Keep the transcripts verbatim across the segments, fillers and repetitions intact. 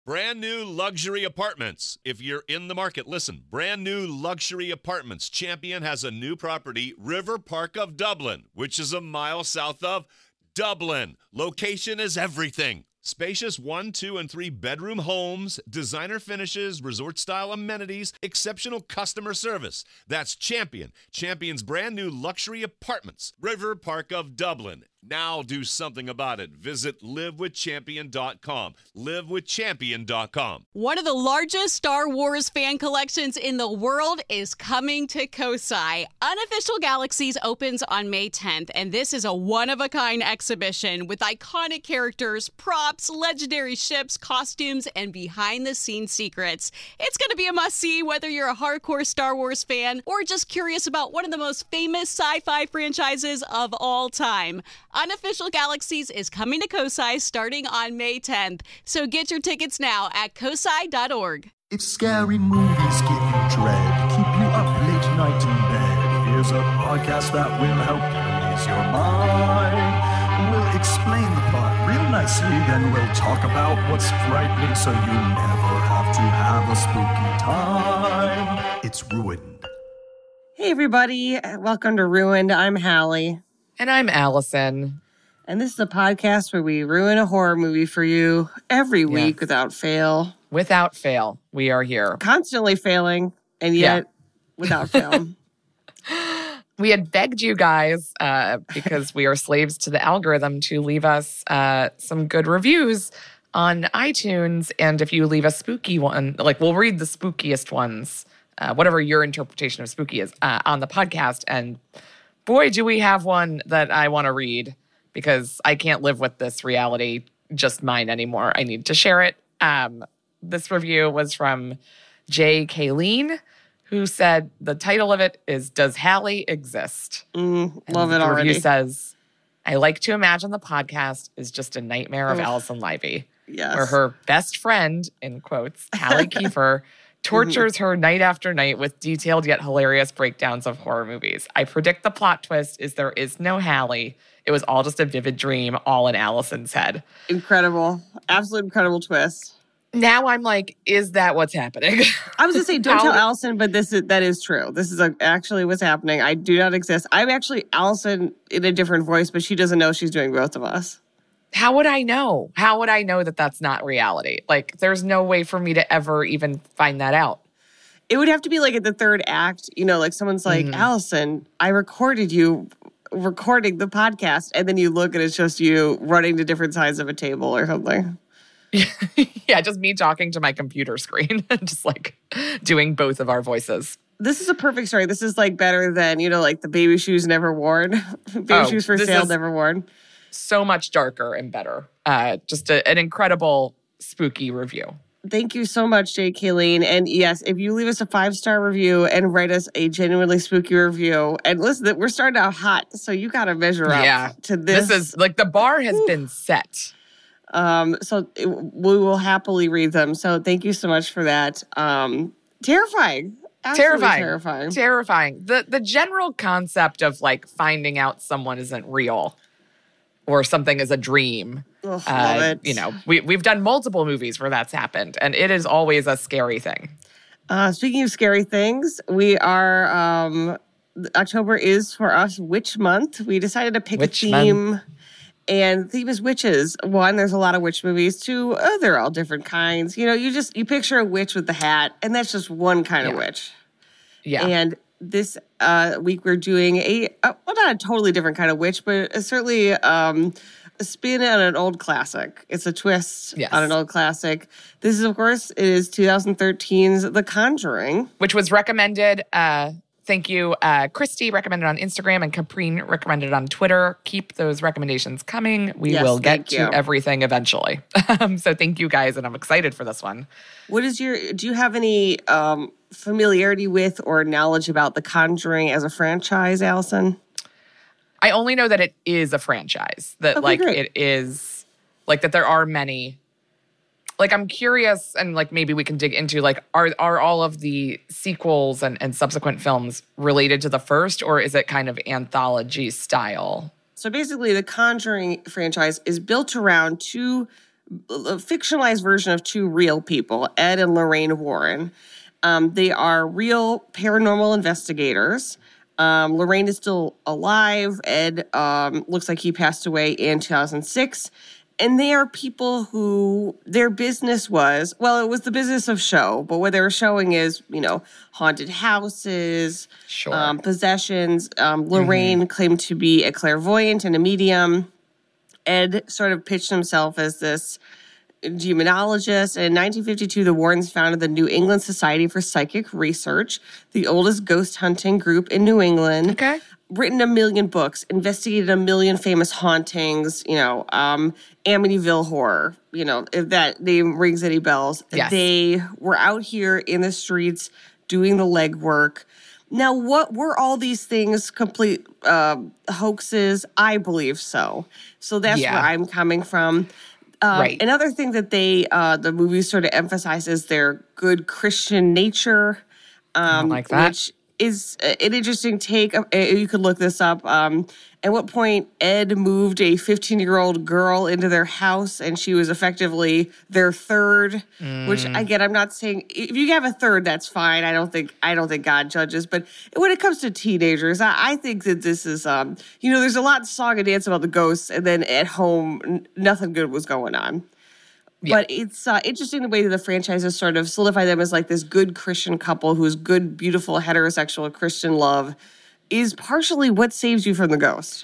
Brand new luxury apartments. If you're in the market, listen. Brand new luxury apartments. Champion has a new property, River Park of Dublin, which is a mile south of Dublin. Location is everything. Spacious one, two, and three bedroom homes, designer finishes, resort-style amenities, exceptional customer service. That's Champion. Champion's brand new luxury apartments. River Park of Dublin. Now do something about it. Visit live with champion dot com. live with champion dot com. One of the largest Star Wars fan collections in the world is coming to Kosai. Unofficial Galaxies opens on May tenth, and this is a one-of-a-kind exhibition with iconic characters, props, legendary ships, costumes, and behind-the-scenes secrets. It's going to be a must-see whether you're a hardcore Star Wars fan or just curious about one of the most famous sci-fi franchises of all time. Unofficial Galaxies is coming to Kosai starting on May tenth, so get your tickets now at kosai dot org. If scary movies give you dread, keep you up late night in bed, here's a podcast that will help you ease your mind. We'll explain the plot real nicely, then we'll talk about what's frightening so you never have to have a spooky time. It's Ruined. Hey everybody, welcome to Ruined. I'm Hallie. And I'm Allison. And this is a podcast where we ruin a horror movie for you every week yes. without fail. Without fail, we are here. Constantly failing, and yet yeah. without fail. We had begged you guys, uh, because we are slaves to the algorithm, to leave us uh, some good reviews on iTunes. And if you leave a spooky one, like we'll read the spookiest ones, uh, whatever your interpretation of spooky is, uh, on the podcast. And boy, do we have one that I want to read because I can't live with this reality, just mine anymore. I need to share it. Um, this review was from J. Kayleen, who said the title of it is Does Hallie Exist? Mm, love it the already. The review says, I like to imagine the podcast is just a nightmare of oh. Allison Livy, yes. where her best friend, in quotes, Hallie Kiefer, tortures her night after night with detailed yet hilarious breakdowns of horror movies. I predict the plot twist is there is no Hallie. It was all just a vivid dream, all in Allison's head. Incredible. Absolute incredible twist. Now I'm like, is that what's happening? I was going to say, don't tell Allison, but this is, that is true. This is a, actually what's happening. I do not exist. I'm actually Allison in a different voice, but she doesn't know she's doing both of us. How would I know? How would I know that that's not reality? Like, there's no way for me to ever even find that out. It would have to be like at the third act, you know, like someone's like, mm-hmm. Allison, I recorded you recording the podcast. And then you look and it's just you running to different sides of a table or something. Yeah, just me talking to my computer screen and just like doing both of our voices. This is a perfect story. This is like better than, you know, like the baby shoes never worn. baby oh, shoes for sale never worn. So much darker and better. Uh, just a, an incredible spooky review. Thank you so much, J. Kayleen. And yes, if you leave us a five-star review and write us a genuinely spooky review, and listen, we're starting out hot, so you got to measure up yeah. to this. This is like the bar has Ooh. been set. Um, so it, we will happily read them. So thank you so much for that. Um, terrifying. Absolutely terrifying. Terrifying. Terrifying. The the general concept of like finding out someone isn't real or something is a dream. Ugh, uh, love it. You know, we, we've done multiple movies where that's happened, and it is always a scary thing. Uh, speaking of scary things, we are, um, October is for us Witch Month. We decided to pick Witch a theme. Month. And the theme is witches. One, there's a lot of witch movies. Two, uh, they're all different kinds. You know, you just, you picture a witch with the hat, and that's just one kind yeah. of witch. Yeah. And this uh, week we're doing a, uh, well, not a totally different kind of witch, but uh, certainly um, a spin on an old classic. It's a twist yes. on an old classic. This is, of course, it is twenty thirteen's The Conjuring. Which was recommended, uh, thank you, uh, Christy recommended on Instagram and Caprine recommended on Twitter. Keep those recommendations coming. We yes, will get to you. everything eventually. um, so thank you guys, and I'm excited for this one. What is your, do you have any um, familiarity with or knowledge about The Conjuring as a franchise, Allison? I only know that it is a franchise. That okay, like great. it is, like that there are many. Like, I'm curious, and like maybe we can dig into, like, are are all of the sequels and, and subsequent films related to the first, or is it kind of anthology style? So basically, the Conjuring franchise is built around two a fictionalized version of two real people, Ed and Lorraine Warren. Um, they are real paranormal investigators. Um, Lorraine is still alive. Ed um, looks like he passed away in two thousand six. And they are people who their business was, well, it was the business of show, but what they were showing is, you know, haunted houses, Sure. um, possessions. Um, Lorraine mm-hmm. claimed to be a clairvoyant and a medium. Ed sort of pitched himself as this demonologist. And in nineteen fifty-two, the Warrens founded the New England Society for Psychic Research, the oldest ghost hunting group in New England. Okay. Written a million books, investigated a million famous hauntings, you know, um, Amityville Horror, you know, if that name rings any bells. Yes. They were out here in the streets doing the legwork. Now, what were all these things complete uh, hoaxes? I believe so. So that's Yeah. where I'm coming from. Um, Right. Another thing that they, uh, the movie sort of emphasizes their good Christian nature, I um, like that. which is an interesting take. You could look this up. Um, at what point Ed moved a fifteen-year-old girl into their house, and she was effectively their third. Mm. Which again, I'm not saying if you have a third, that's fine. I don't think I don't think God judges. But when it comes to teenagers, I, I think that this is, um, you know, there's a lot of song and dance about the ghosts, and then at home, n- nothing good was going on. Yeah. But it's uh, interesting the way that the franchises sort of solidify them as like this good Christian couple who's good, beautiful, heterosexual Christian love is partially what saves you from the ghost.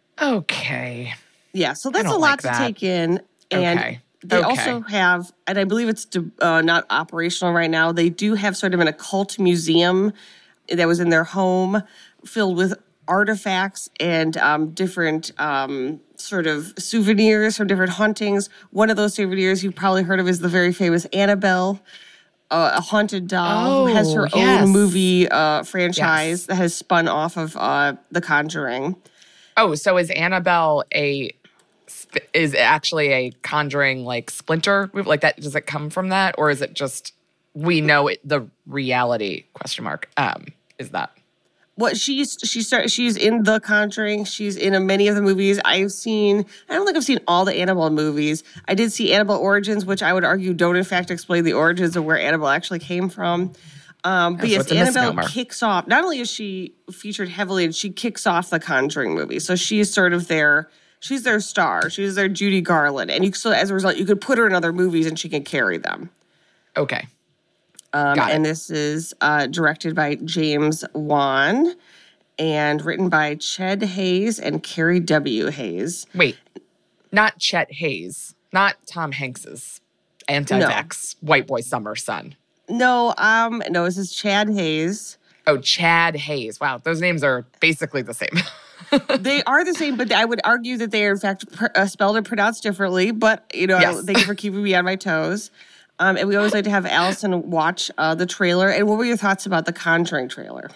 Okay. Yeah, so that's a lot like to that. take in. And Okay. they Okay. also have, and I believe it's uh, not operational right now, they do have sort of an occult museum that was in their home filled with artifacts and um, different um, sort of souvenirs from different hauntings. One of those souvenirs you've probably heard of is the very famous Annabelle, uh, a haunted doll who has her Oh, yes. own movie uh, franchise Yes. that has spun off of uh, The Conjuring. Oh, so is Annabelle a sp- is it actually a Conjuring like splinter move? Like that? Does it come from that, or is it just we know it, the reality? Question mark. Um, is that? What she's she start she's in The Conjuring. She's in a, many of the movies I've seen. I don't think I've seen all the Annabelle movies. I did see Annabelle Origins, which I would argue don't in fact explain the origins of where Annabelle actually came from. Um, but Oh, so yes, it's a Annabelle misnomer. kicks off. Not only is she featured heavily, and she kicks off the Conjuring movie. So she's sort of their she's their star. She's their Judy Garland, and you so as a result, you could put her in other movies and she can carry them. Okay. Um, Got it. and this is uh, directed by James Wan and written by Ched Hayes and Carrie W. Hayes. Wait, not Chet Hayes, not Tom Hanks's anti-vax white boy summer son. No, um, no, this is Chad Hayes. Oh, Chad Hayes. Wow, those names are basically the same. They are the same, but I would argue that they are in fact pr- uh, spelled and pronounced differently. But you know, Yes. thank you for keeping me on my toes. Um, and we always like to have Allison watch uh, the trailer. And what were your thoughts about the Conjuring trailer?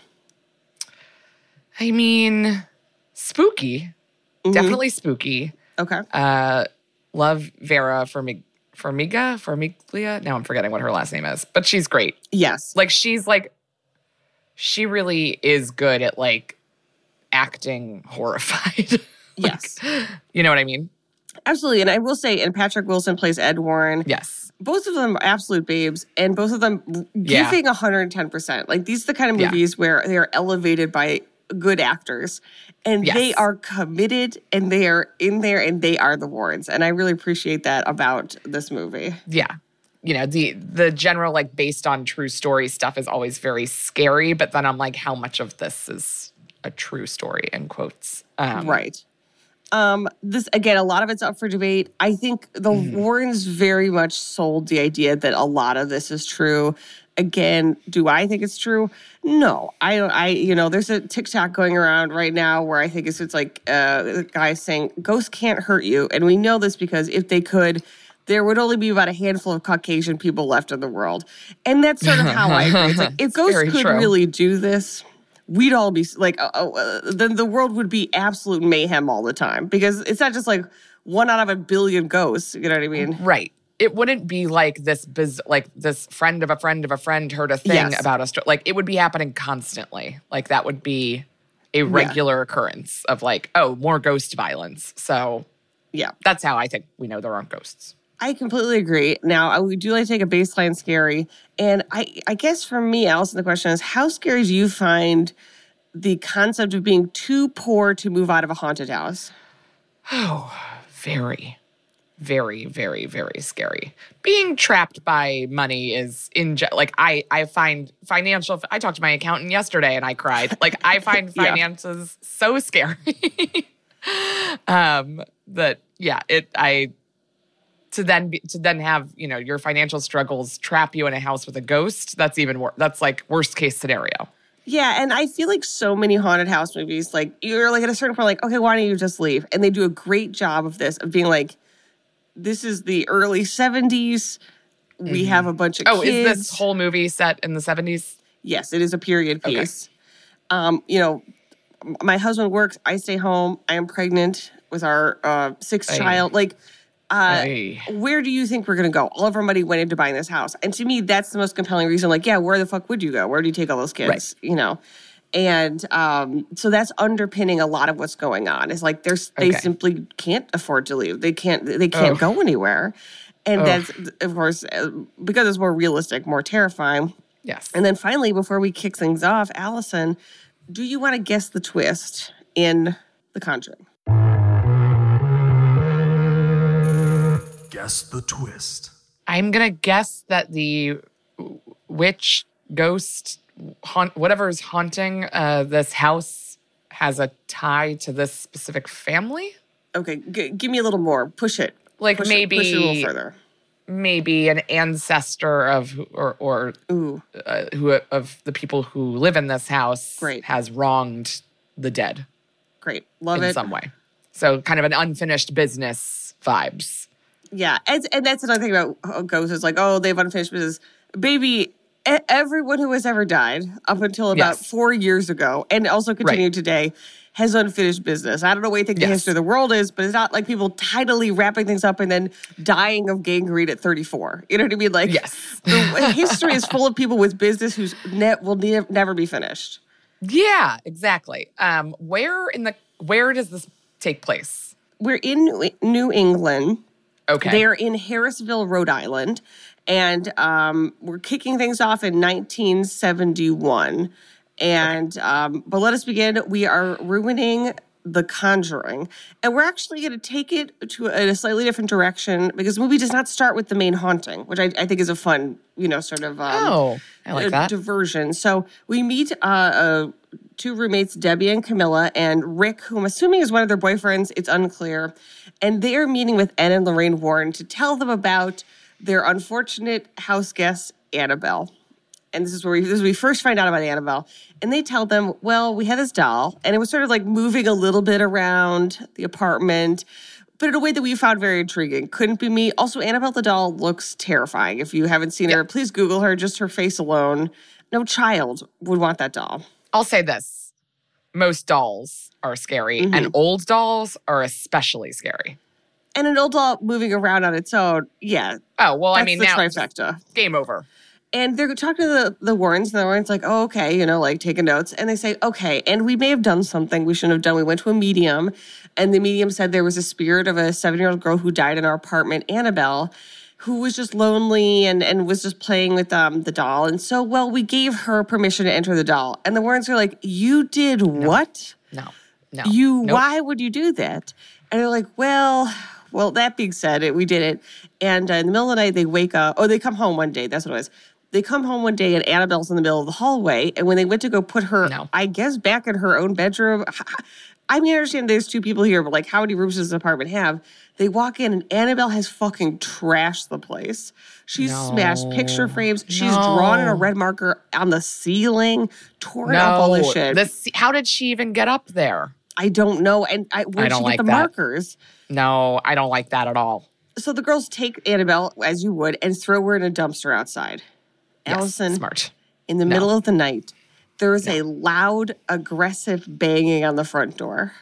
I mean, spooky. Mm-hmm. Definitely spooky. Okay. Uh, love Vera Farmig- Farmiga? Farmiglia? Now I'm forgetting what her last name is. But she's great. Yes. Like, she's like, she really is good at like acting horrified. Like, Yes. You know what I mean? Absolutely. And I will say, and Patrick Wilson plays Ed Warren. Yes. Both of them are absolute babes, and both of them Yeah. giving one hundred ten percent. Like, these are the kind of Yeah. movies where they are elevated by good actors, and Yes. they are committed, and they are in there, and they are the Warrens. And I really appreciate that about this movie. Yeah. You know, the the general like based on true story stuff is always very scary, but then I'm like, how much of this is a true story in quotes? Um, Right. Um, this again, a lot of it's up for debate. I think the Mm-hmm. Warrens very much sold the idea that a lot of this is true. Again, do I think it's true? No, I don't. I you know, there's a TikTok going around right now where I think it's it's like uh, a guy saying ghosts can't hurt you, and we know this because if they could, there would only be about a handful of Caucasian people left in the world, and that's sort of how I agree. It's like if It's ghosts very could true. really do this, we'd all be like, uh, uh, then the world would be absolute mayhem all the time because it's not just like one out of a billion ghosts. You know what I mean? Right. It wouldn't be like this biz- like this friend of a friend of a friend heard a thing Yes. about us. Like it would be happening constantly. Like that would be a regular occurrence of like, oh, more ghost violence. So Yeah. that's how I think we know there aren't ghosts. I completely agree. Now, I we do like to take a baseline scary. And I, I guess for me, Allison, the question is, how scary do you find the concept of being too poor to move out of a haunted house? Oh, very, very, very, very scary. Being trapped by money is in like I I find financial. I talked to my accountant yesterday and I cried. Like I find Yeah. finances so scary. um, that yeah, it I to then be, to then have you know your financial struggles trap you in a house with a ghost. That's even worse. That's like worst case scenario. Yeah, and I feel like so many haunted house movies, like you're like at a certain point, like, okay, why don't you just leave? And they do a great job of this, of being like, this is the early seventies. We have a bunch of Oh, kids. is this whole movie set in the seventies? Yes, it is a period Okay. piece. Um, you know, m- my husband works. I stay home. I am pregnant with our uh, sixth Aye. child. Like, uh, Aye. where do you think we're going to go? All of our money went into buying this house. And to me, that's the most compelling reason. Like, yeah, where the fuck would you go? Where do you take all those kids? Right. You know? And um, so that's underpinning a lot of what's going on. It's like there's they Okay. simply can't afford to leave. They can't they can't Ugh. go anywhere. And Ugh. that's, of course, uh, because it's more realistic, more terrifying. Yes. And then finally, before we kick things off, Allison, do you want to guess the twist in The Conjuring? Guess the twist. I'm gonna guess that the witch, ghost, haunt, whatever is haunting uh, this house has a tie to this specific family. Okay, g- give me a little more. Push it. Like Push maybe, it, push it a little further. maybe an ancestor of who- or or Ooh, uh, who of the people who live in this house Great. has wronged the dead great. Love in it. some way. So kind of an unfinished business vibes. Yeah, and, and that's another thing about how ghosts is like, oh, they have unfinished business. Baby, e- everyone who has ever died up until about Yes. four years ago, and also continued today, has unfinished business. I don't know what you think the Yes. history of the world is, but it's not like people tidily wrapping things up and then dying of gangrene at thirty-four. You know what I mean? Like, Yes. the history is full of people with business whose net will ne- never be finished. Yeah, exactly. Um, where in the where does this take place? We're in New, New England. Okay. They're in Harrisville, Rhode Island. And um, we're kicking things off in nineteen seventy-one. And, um, but let us begin. We are ruining The Conjuring. And we're actually going to take it to a, a slightly different direction because the movie does not start with the main haunting, which I, I think is a fun, you know, sort of um, oh, I like a that. diversion. So we meet uh, uh, two roommates, Debbie and Camilla, and Rick, who I'm assuming is one of their boyfriends. It's unclear. And they are meeting with Ed and Lorraine Warren to tell them about their unfortunate house guest, Annabelle. And this is where we, this is where we first find out about Annabelle. And they tell them, well, we had this doll, and it was sort of like moving a little bit around the apartment, but in a way that we found very intriguing. Couldn't be me. Also, Annabelle the doll looks terrifying. If you haven't seen her, please Google her. Just her face alone. No child would want that doll. I'll say this. Most dolls are scary, Mm-hmm. and old dolls are especially scary. And an old doll moving around on its own, yeah, Oh, well, that's I mean, the now trifecta. game over. And they're talking to the, the Warrens, and the Warrens like, oh, okay, you know, like taking notes. And they say, okay, and we may have done something we shouldn't have done. We went to a medium, and the medium said there was a spirit of a seven-year-old girl who died in our apartment, Annabelle, who was just lonely and, and was just playing with um, the doll. And so, well, we gave her permission to enter the doll. And the Warrens are like, you did what? No, no. You, Nope. why would you do that? And they're like, well, well, that being said, it, we did it. And uh, in the middle of the night, they wake up. Oh, they come home one day. That's what it was. They come home one day and Annabelle's in the middle of the hallway. And when they went to go put her, No. I guess, back in her own bedroom, I mean, I understand there's two people here, but like, how many rooms does this apartment have? They walk in and Annabelle has fucking trashed the place. She's No. smashed picture frames. She's drawn in a No. red marker on the ceiling, torn up all this shit. This, how did she even get up there? I don't know. And I, where'd I don't she like get the that. markers? No, I don't like that at all. So the girls take Annabelle, as you would, and throw her in a dumpster outside. Yes, Allison, smart. in the No. middle of the night, there is a loud, aggressive banging on the front door.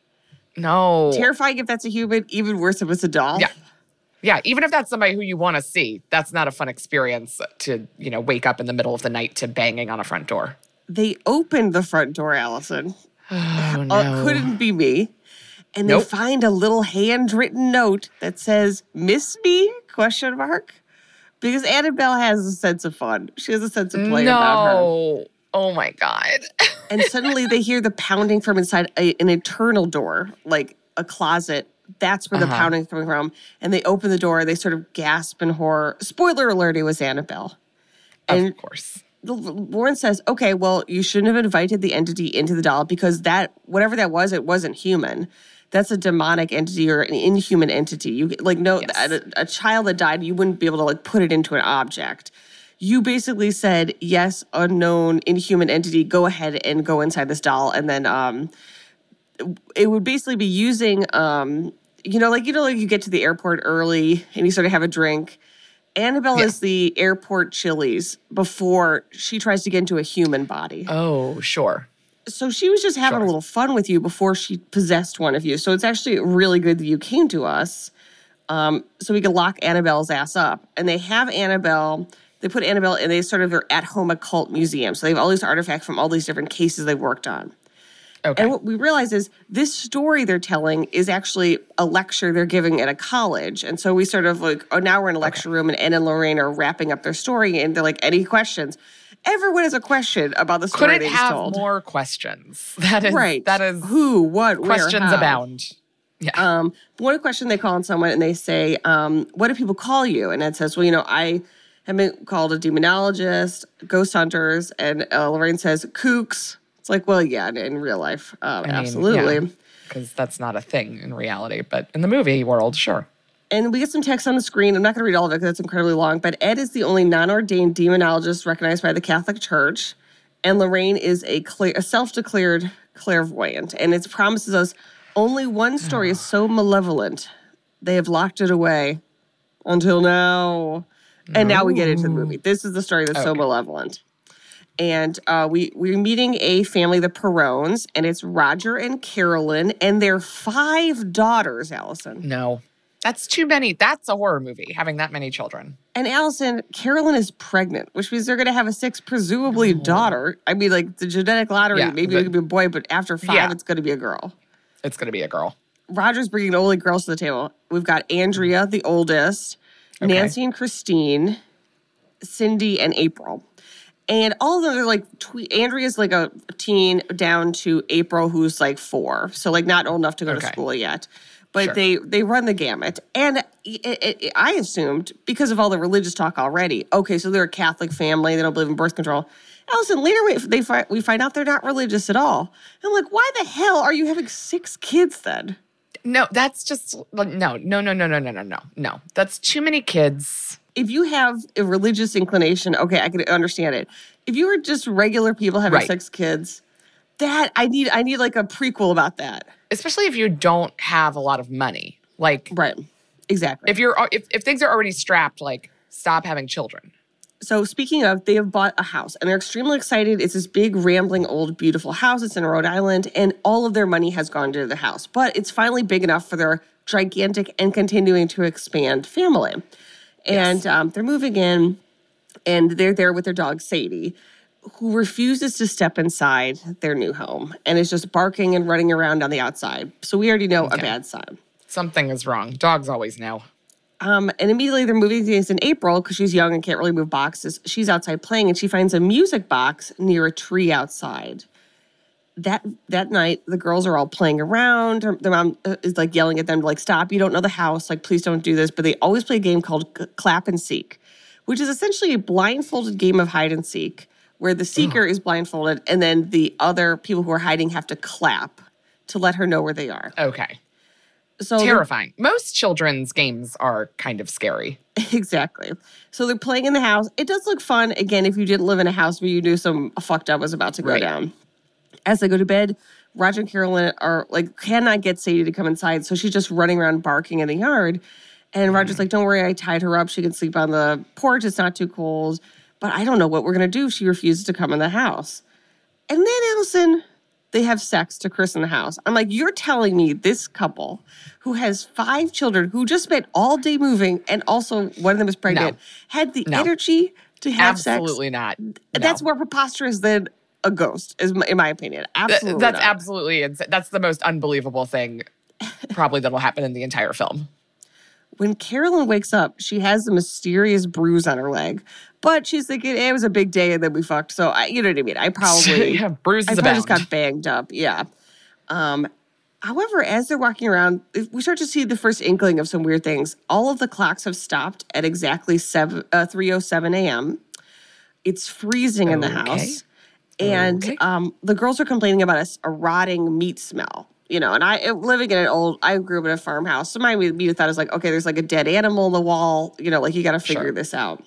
No. Terrifying if that's a human, even worse if it's a doll. Yeah. Yeah, even if that's somebody who you want to see, that's not a fun experience to, you know, wake up in the middle of the night to banging on a front door. They opened the front door, Allison. Oh, no. Uh, couldn't be me. And Nope. they find a little handwritten note that says, "Miss me?" Question mark. Because Annabelle has a sense of fun. She has a sense of play about her. No. Oh my God. And suddenly they hear the pounding from inside a, an internal door, like a closet. That's where Uh-huh. the pounding's coming from. And they open the door. They sort of gasp in horror. Spoiler alert, it was Annabelle. And Of course. the, Lauren says, okay, well, you shouldn't have invited the entity into the doll because that, whatever that was, it wasn't human. That's a demonic entity or an inhuman entity. You like no Yes. a, a child that died, you wouldn't be able to like put it into an object. You basically said, yes, unknown inhuman entity, go ahead and go inside this doll. And then um, it would basically be using, um, you know, like, you know, like you get to the airport early and you sort of have a drink. Annabelle Yeah. is the airport Chili's before she tries to get into a human body. Oh, sure. So she was just having Sure. a little fun with you before she possessed one of you. So it's actually really good that you came to us um, so we could lock Annabelle's ass up. And they have Annabelle, they put Annabelle in a sort of their at-home occult museum. So they have all these artifacts from all these different cases they've worked on. Okay. And what we realize is this story they're telling is actually a lecture they're giving at a college. And so we sort of like, oh, now we're in a lecture room and Ed and Lorraine are wrapping up their story. And they're like, any questions? Everyone has a question about the story Couldn't they just have told. more questions. That is Right. That is who, what, where, questions how. abound. Yeah. Um, one question they call on someone and they say, um, what do people call you? And Ed says, well, you know, I have been called a demonologist, ghost hunters. And uh, Lorraine says, kooks. It's like, well, yeah, in, in real life, um, I mean, absolutely. Because that's not a thing in reality, but in the movie world, sure. And we get some text on the screen. I'm not going to read all of it because it's incredibly long. But Ed is the only non-ordained demonologist recognized by the Catholic Church. And Lorraine is a, clear, a self-declared clairvoyant. And it promises us only one story is so malevolent, they have locked it away until now. And now we get into the movie. This is the story that's so Okay. malevolent. And uh, we, we're meeting a family, the Perones, and it's Roger and Carolyn and their five daughters, Allison. No. That's too many. That's a horror movie, having that many children. And Allison, Carolyn is pregnant, which means they're going to have a sixth, presumably daughter. I mean, like the genetic lottery, Yeah, maybe the- it could be a boy, but after five, Yeah. it's going to be a girl. It's going to be a girl. Roger's bringing only girls to the table. We've got Andrea, the oldest, Okay. Nancy and Christine, Cindy and April. And all of them are like, tw- Andrea's like a teen down to April, who's like four. So like not old enough to go to Okay. school yet. But Sure. they, they run the gamut. And it, it, it- I assumed, because of all the religious talk already, okay, so they're a Catholic family. They don't believe in birth control. Allison, later we, they find, we find out they're not religious at all. I'm like, why the hell are you having six kids then? No, that's just no, no, no, no, no, no, no, no, no. That's too many kids. If you have a religious inclination, okay, I can understand it. If you were just regular people having Right. six kids, that I need I need like a prequel about that. Especially if you don't have a lot of money. Like Right. Exactly. if you're if, if things are already strapped, like stop having children. So speaking of, they have bought a house and they're extremely excited. It's this big, rambling, old, beautiful house. It's in Rhode Island, and all of their money has gone to the house. But it's finally big enough for their gigantic and continuing to expand family. And um, they're moving in, and they're there with their dog, Sadie, who refuses to step inside their new home and is just barking and running around on the outside. So we already know a Okay. bad sign. Something is wrong. Dogs always know. Um, and immediately they're moving things in April because she's young and can't really move boxes. She's outside playing and she finds a music box near a tree outside. That that night, the girls are all playing around. Her- Their mom uh, is like yelling at them to like, stop, you don't know the house. Like, please don't do this. But they always play a game called C- Clap and Seek, which is essentially a blindfolded game of hide and seek where the seeker is blindfolded and then the other people who are hiding have to clap to let her know where they are. Okay. So they're- Terrifying. Most children's games are kind of scary. Exactly. So they're playing in the house. It does look fun, again, if you didn't live in a house where you knew some fucked up was about to go Right. down. As they go to bed, Roger and Carolyn are like, cannot get Sadie to come inside. So she's just running around barking in the yard. And Roger's like, don't worry, I tied her up. She can sleep on the porch. It's not too cold. But I don't know what we're going to do if she refuses to come in the house. And then, Allison, they have sex to christen the house. I'm like, you're telling me this couple who has five children, who just spent all day moving, and also one of them is pregnant, No. had the No. energy to have sex? Absolutely not. No. That's more preposterous than a ghost, is my, in my opinion. Th- Absolutely That's not. absolutely insane. That's the most unbelievable thing probably that'll happen in the entire film. When Carolyn wakes up, she has a mysterious bruise on her leg. But she's thinking, hey, it was a big day and then we fucked. So, I, you know what I mean? I probably, yeah, bruises I probably abound. just got banged up. Yeah. Um, however, as they're walking around, we start to see the first inkling of some weird things. All of the clocks have stopped at exactly three oh seven a.m. It's freezing in the Okay. house. And Okay. um, the girls are complaining about a, a rotting meat smell. You know, and I living in an old, I grew up in a farmhouse. So my immediate thought is like, okay, there's like a dead animal on the wall. You know, like you got to figure Sure. this out.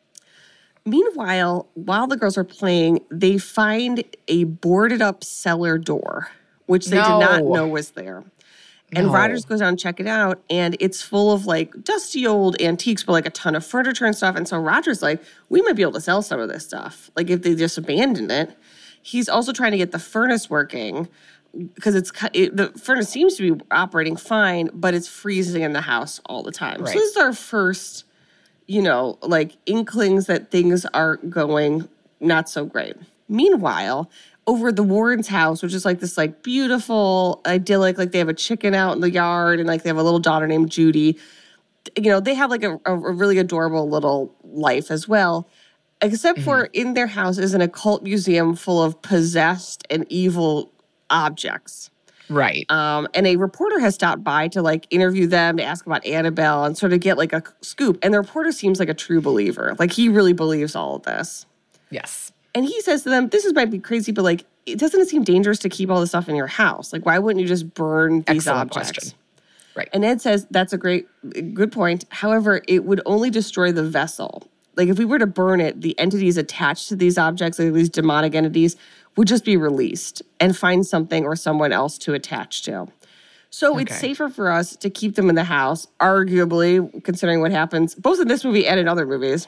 Meanwhile, while the girls are playing, they find a boarded up cellar door, which they did not No. know was there. And No. Rogers goes down and check it out, and it's full of like dusty old antiques, but like a ton of furniture and stuff. And so Roger's like, we might be able to sell some of this stuff. Like if they just abandoned it. He's also trying to get the furnace working because it's it, the furnace seems to be operating fine, but it's freezing in the house all the time. Right. So this is our first, you know, like inklings that things are going not so great. Meanwhile, over at the Warrens' house, which is like this like beautiful, idyllic, like they have a chicken out in the yard and like they have a little daughter named Judy. You know, they have like a, a really adorable little life as well. Except for in their house is an occult museum full of possessed and evil objects. Right. Um, and a reporter has stopped by to like interview them, to ask about Annabelle and sort of get like a scoop. And the reporter seems like a true believer. Like he really believes all of this. Yes. And he says to them, this is might be crazy, but like, it doesn't seem dangerous to keep all this stuff in your house. Like, why wouldn't you just burn these Excellent objects? question. Right. And Ed says, that's a great, good point. However, it would only destroy the vessel. Like if we were to burn it, the entities attached to these objects, like these demonic entities, would just be released and find something or someone else to attach to. So it's Okay. safer for us to keep them in the house, arguably, considering what happens, both in this movie and in other movies.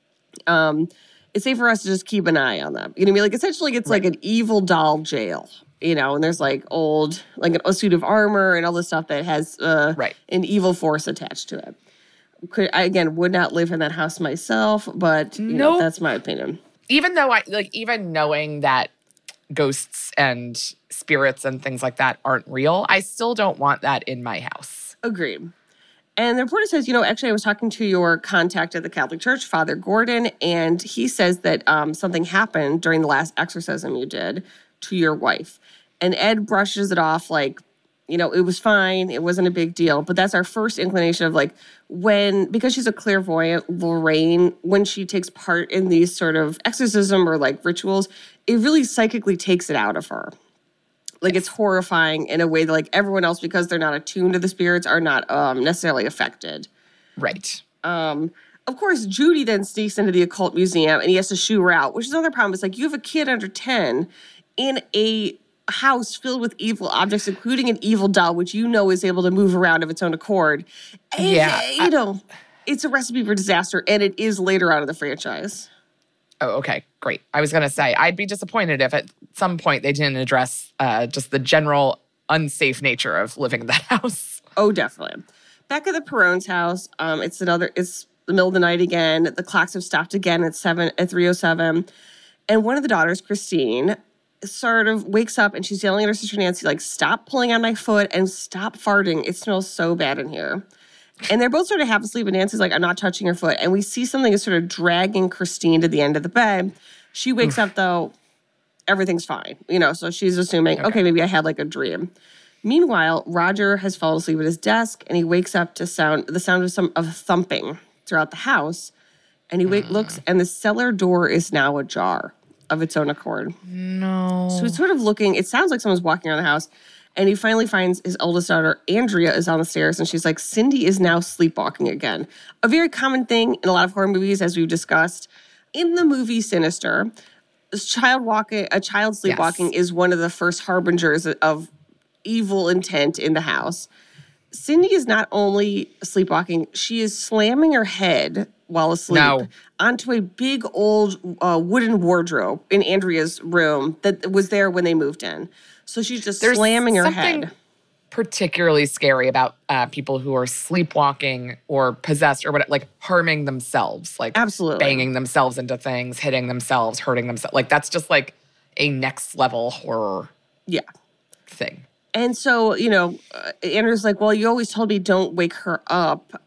Um, it's safe for us to just keep an eye on them. You know what I mean? Like essentially it's like an evil doll jail, you know, and there's like old, like a suit of armor and all this stuff that has uh, Right. an evil force attached to it. Could, I, again, would not live in that house myself, but you know, Nope. that's my opinion. Even though I like, even knowing that ghosts and spirits and things like that aren't real, I still don't want that in my house. Agreed. And the reporter says, you know, actually, I was talking to your contact at the Catholic Church, Father Gordon, and he says that um, something happened during the last exorcism you did to your wife. And Ed brushes it off like, you know, it was fine. It wasn't a big deal. But that's our first inclination of like when, because she's a clairvoyant, Lorraine, when she takes part in these sort of exorcism or like rituals, it really psychically takes it out of her. Like it's horrifying in a way that like everyone else, because they're not attuned to the spirits, are not um, necessarily affected. Right. Um, of course, Judy then sneaks into the occult museum and he has to shoo her out, which is another problem. It's like you have a kid under ten in a house filled with evil objects, including an evil doll, which you know is able to move around of its own accord. And, Yeah, you know, it's a recipe for disaster, and it is later on in the franchise. Oh, okay. Great. I was going to say, I'd be disappointed if at some point they didn't address uh, just the general unsafe nature of living in that house. Oh, definitely. Back at the Perone's house, um, it's another, it's the middle of the night again. The clocks have stopped again at seven, at three oh seven. And one of the daughters, Christine, sort of wakes up and she's yelling at her sister Nancy, like, stop pulling on my foot and stop farting. It smells so bad in here. And they're both sort of half asleep, and Nancy's like, I'm not touching her foot. And we see something is sort of dragging Christine to the end of the bed. She wakes up, though, everything's fine. You know, so she's assuming, okay. okay, maybe I had like a dream. Meanwhile, Roger has fallen asleep at his desk, and he wakes up to sound the sound of some of thumping throughout the house. And he wake, mm. looks, and the cellar door is now ajar of its own accord. No. So he's sort of looking, it sounds like someone's walking around the house. And he finally finds his oldest daughter, Andrea, is on the stairs. And she's like, Cindy is now sleepwalking again. A very common thing in a lot of horror movies, as we've discussed. In the movie Sinister, child walking, a child sleepwalking yes. is one of the first harbingers of evil intent in the house. Cindy is not only sleepwalking, she is slamming her head while asleep no. onto a big old uh, wooden wardrobe in Andrea's room that was there when they moved in. So she's just There's slamming her something head. Particularly scary about uh, people who are sleepwalking or possessed or whatever, like harming themselves, like Absolutely. banging themselves into things, hitting themselves, hurting themselves. Like that's just like a next level horror yeah. thing. And so, you know, uh, Andrew's like, well, you always told me don't wake her up.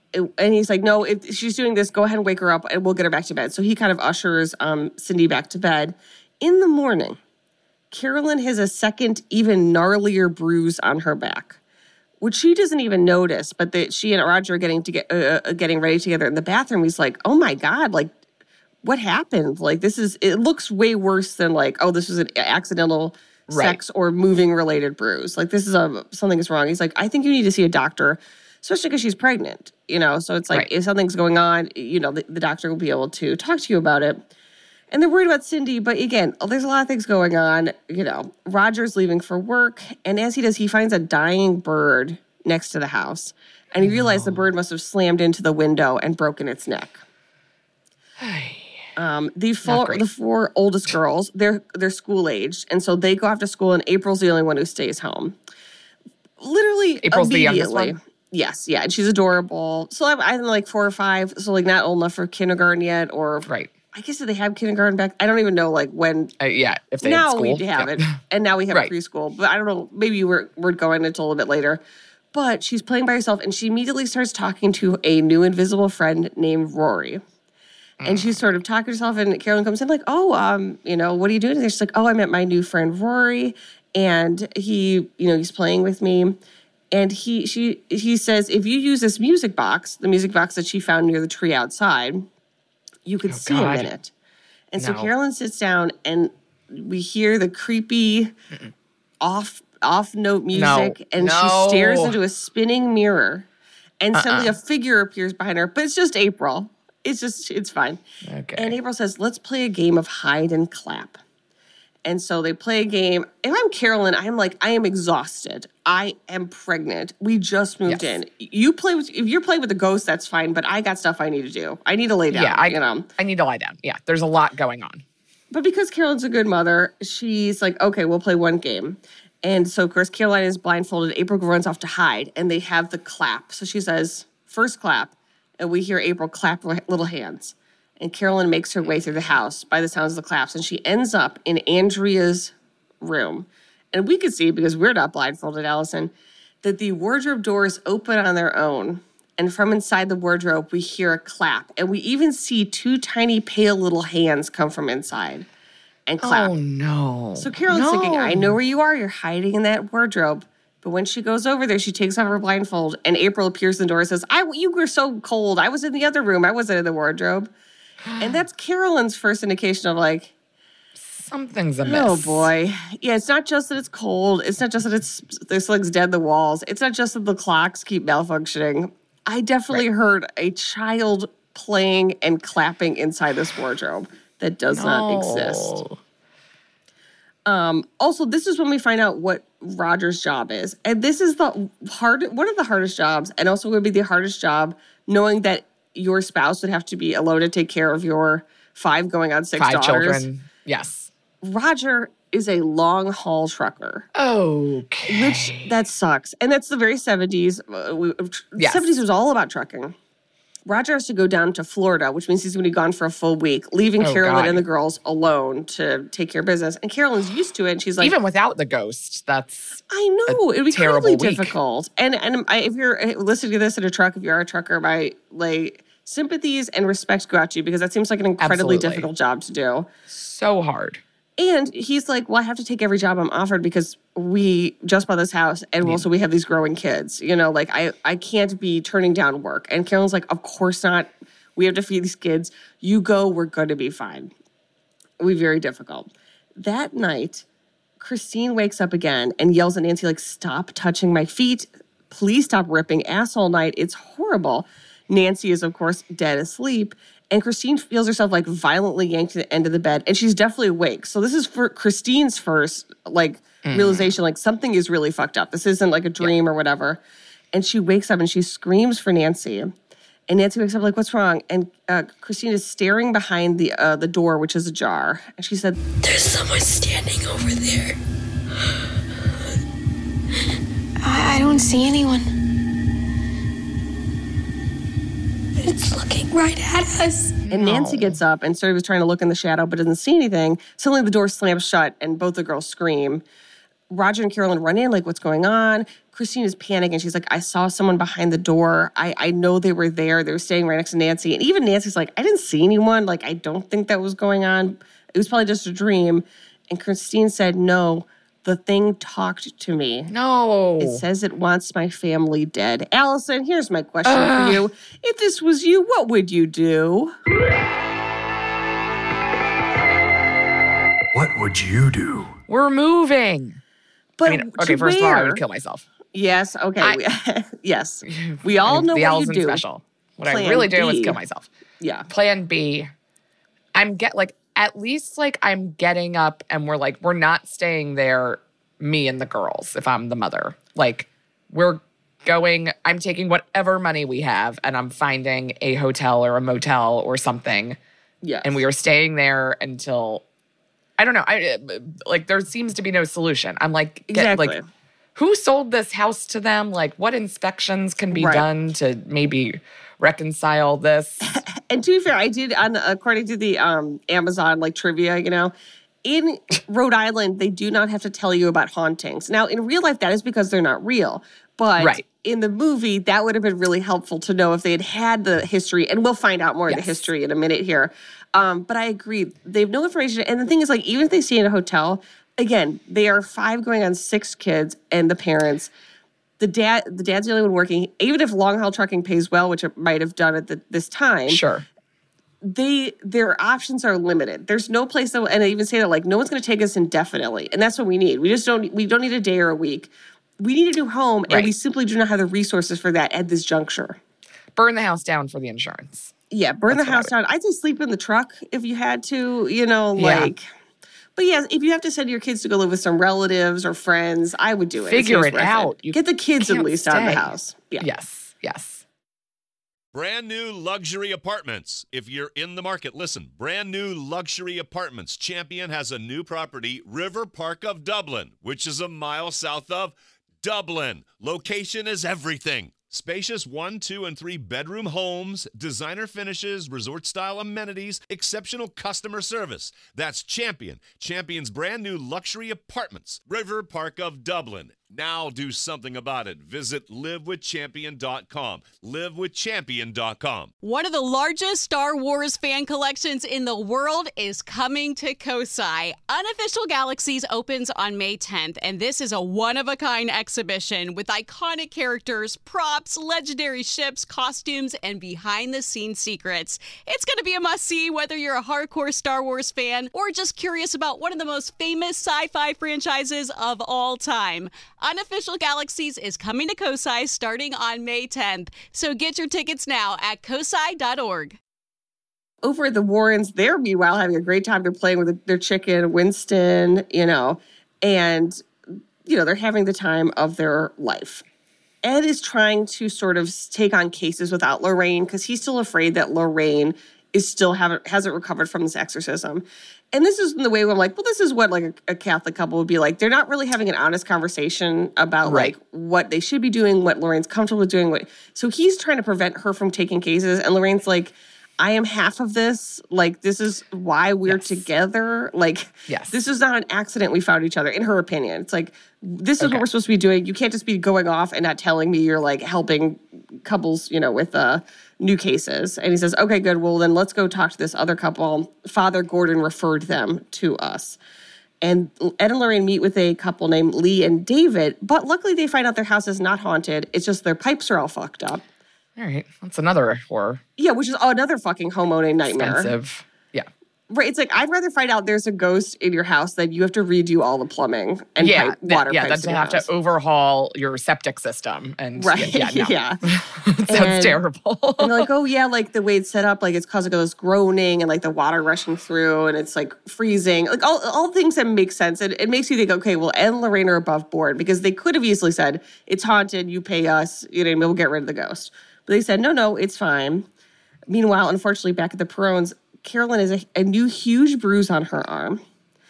and he's like, no, if she's doing this, go ahead and wake her up and we'll get her back to bed. So he kind of ushers um, Cindy back to bed. In the morning, Carolyn has a second, even gnarlier bruise on her back, which she doesn't even notice. But that she and Roger are getting to get uh, getting ready together in the bathroom. He's like, oh my God, like, what happened? Like, this is, it looks way worse than like, oh, this was an accidental Right. sex or moving related bruise. Like, this is a, something is wrong. He's like, I think you need to see a doctor, especially because she's pregnant, you know? So it's like, Right. if something's going on, you know, the, the doctor will be able to talk to you about it. And they're worried about Cindy, but again, there's a lot of things going on. You know, Roger's leaving for work, and as he does, he finds a dying bird next to the house, and he realized the bird must have slammed into the window and broken its neck. Um, the four, great. the four oldest girls, they're they're school aged, and so they go off to school, and April's the only one who stays home. Literally, April's the youngest immediately. one? Yes, yeah, and she's adorable. So I'm, I'm like four or five, so like not old enough for kindergarten yet, or Right. I guess they have kindergarten back. I don't even know like when. Uh, yeah, if they had Now school. we have yeah. it, and now we have Right. preschool. But I don't know. Maybe we're we're going until a little bit later. But she's playing by herself, and she immediately starts talking to a new invisible friend named Rory. And she's sort of talking to herself, and Carolyn comes in like, "Oh, um, you know, what are you doing?" And she's like, "Oh, I met my new friend Rory, and he, you know, he's playing with me." And he, she, he says, if you use this music box, the music box that she found near the tree outside, you could Oh, see God. him in it. And so No. Carolyn sits down, and we hear the creepy, off off note music, and No. she stares into a spinning mirror, and suddenly Uh-uh. a figure appears behind her. But it's just April. It's just, it's fine. Okay. And April says, let's play a game of hide and clap. And so they play a game. If I'm Carolyn, I'm like, I am exhausted. I am pregnant. We just moved Yes. in. You play with, if you're playing with the ghost, that's fine. But I got stuff I need to do. I need to lay down. yeah, I, you know. I need to lie down. Yeah, there's a lot going on. But because Carolyn's a good mother, she's like, okay, we'll play one game. And so, of course, Caroline is blindfolded. April runs off to hide, and they have the clap. So she says, first clap, and we hear April clap her little hands. And Carolyn makes her way through the house by the sounds of the claps, and she ends up in Andrea's room. And we could see, because we're not blindfolded, Allison, that the wardrobe doors open on their own. And from inside the wardrobe, we hear a clap. And we even see two tiny, pale little hands come from inside and clap. Oh, no. So Carolyn's no. thinking, I know where you are. You're hiding in that wardrobe. But when she goes over there, she takes off her blindfold, and April appears in the door and says, I, you were so cold. I was in the other room. I wasn't in the wardrobe. And that's Carolyn's first indication of like, Something's amiss. oh boy. Yeah, it's not just that it's cold. It's not just that it's there's things dead in the walls. It's not just that the clocks keep malfunctioning. I definitely heard a child playing and clapping inside this wardrobe that does not exist. No. Um, also, this is when we find out what Roger's job is. And this is the hard one of the hardest jobs, and also would be the hardest job, knowing that your spouse would have to be alone to take care of your five going on six Five daughters. children. Yes. Roger is a long haul trucker, Okay. which that sucks. And that's the very seventies. Uh, we, Yes. seventies was all about trucking. Roger has to go down to Florida, which means he's going to be gone for a full week, leaving Oh, Carolyn God. and the girls alone to take care of business. And Carolyn's used to it. And she's like, Even without the ghost, that's I know. It would be terrible incredibly week. difficult. And and I, if you're listening to this in a truck, if you're a trucker, my like sympathies and respect go out to you, because that seems like an incredibly Absolutely. difficult job to do. so hard. And he's like, well, I have to take every job I'm offered because we just bought this house and also we have these growing kids. You know, like I, I can't be turning down work. And Carolyn's like, of course not. We have to feed these kids. You go, we're going to be fine. It would be very difficult. That night, Christine wakes up again and yells at Nancy, like, stop touching my feet. Please stop ripping ass all night. It's horrible. Nancy is, of course, dead asleep. And Christine feels herself like violently yanked to the end of the bed. And she's definitely awake. So this is for Christine's first like realization, like something is really fucked up. This isn't like a dream or whatever. And she wakes up and she screams for Nancy. And Nancy wakes up like, what's wrong? And uh, Christine is staring behind the uh, the door, which is ajar. And she said, There's someone standing over there. I, I don't see anyone. It's looking right at us. and Nancy gets up and sort of is trying to look in the shadow, but doesn't see anything. Suddenly the door slams shut and both the girls scream. Roger and Carolyn run in, like, what's going on? Christine is panicking. She's like, I saw someone behind the door. I, I know they were there. They were staying right next to Nancy. And even Nancy's like, I didn't see anyone. Like, I don't think that was going on. It was probably just a dream. And Christine said, no, the thing talked to me. No. It says it wants my family dead. Allison, here's my question uh. for you. If this was you, what would you do? What would you do? We're moving. But I mean, okay, first where? of all, I would kill myself. Yes, okay. I, we, yes. We all know the what Allison you do. Special. What Plan I really do B. is kill myself. Yeah. Plan B. I'm get like at least like I'm getting up and we're like we're not staying there, me and the girls, if I'm the mother. Like we're going, I'm taking whatever money we have and I'm finding a hotel or a motel or something. Yes. And we are staying there until I don't know. I like there seems to be no solution. I'm like get, exactly. like who sold this house to them? Like what inspections can be right. done to maybe reconcile this? And to be fair, I did, on according to the um, Amazon like trivia, you know, in Rhode Island, they do not have to tell you about hauntings. Now, in real life, that is because they're not real. But right. in the movie, that would have been really helpful to know if they had had the history. And we'll find out more yes. of the history in a minute here. Um, but I agree. They have no information. And the thing is, like, even if they stay in a hotel, again, they are five going on six kids and the parents. The dad, the dad's the only one working. Even if long haul trucking pays well, which it might have done at the, this time, sure, they their options are limited. There's no place that, and I even say that like no one's going to take us indefinitely, and that's what we need. We just don't. We don't need a day or a week. We need a new home, right. and we simply do not have the resources for that at this juncture. Burn the house down for the insurance. Yeah, burn that's the house down. I'd say sleep in the truck if you had to. You know, yeah. like. But yes, if you have to send your kids to go live with some relatives or friends, I would do it. Figure it, it out. It. Get the kids at least stay. out of the house. Yeah. Yes, yes. Brand new luxury apartments. If you're in the market, listen. Brand new luxury apartments. Champion has a new property, River Park of Dublin, which is a mile south of Dublin. Location is everything. Spacious one, two, and three bedroom homes, designer finishes, resort-style amenities, exceptional customer service. That's Champion. Champion's brand new luxury apartments. River Park of Dublin. Now do something about it. Visit live with champion dot com. live with champion dot com. One of the largest Star Wars fan collections in the world is coming to Kosai. Unofficial Galaxies opens on May tenth, and this is a one-of-a-kind exhibition with iconic characters, props, legendary ships, costumes, and behind-the-scenes secrets. It's going to be a must-see whether you're a hardcore Star Wars fan or just curious about one of the most famous sci-fi franchises of all time. Unofficial Galaxies is coming to Kosai starting on May tenth, so get your tickets now at kosai dot org. Over at the Warrens, they're meanwhile having a great time. They're playing with their chicken, Winston, you know, and, you know, they're having the time of their life. Ed is trying to sort of take on cases without Lorraine because he's still afraid that Lorraine is still haven't hasn't recovered from this exorcism. And this is the way where I'm like, well, this is what like a, a Catholic couple would be like. They're not really having an honest conversation about right. like what they should be doing, what Lorraine's comfortable with doing. What so he's trying to prevent her from taking cases, and Lorraine's like, I am half of this. Like, this is why we're yes. together. Like, yes. this is not an accident we found each other, in her opinion. It's like, this is okay. what we're supposed to be doing. You can't just be going off and not telling me you're, like, helping couples, you know, with uh, new cases. And he says, okay, good. Well, then let's go talk to this other couple. Father Gordon referred them to us. And Ed and Lorraine meet with a couple named Lee and David. But luckily, they find out their house is not haunted. It's just their pipes are all fucked up. All right. That's another horror. Yeah, which is another fucking homeowning nightmare. Expensive. Yeah. Right. It's like, I'd rather find out there's a ghost in your house than you have to redo all the plumbing and yeah, pipe, water yeah, pipes. Yeah, to have house. to overhaul your septic system. And right. Yeah. No. yeah. It sounds and, terrible. And they're like, oh, yeah, like the way it's set up, like it's causing all this groaning and like the water rushing through and it's like freezing. Like all, all things that make sense. And it makes you think, okay, well, Ed and Lorraine are above board because they could have easily said, it's haunted, you pay us, you know, we'll get rid of the ghost. But they said, no, no, it's fine. Meanwhile, unfortunately, back at the Perones, Carolyn has a, a new huge bruise on her arm.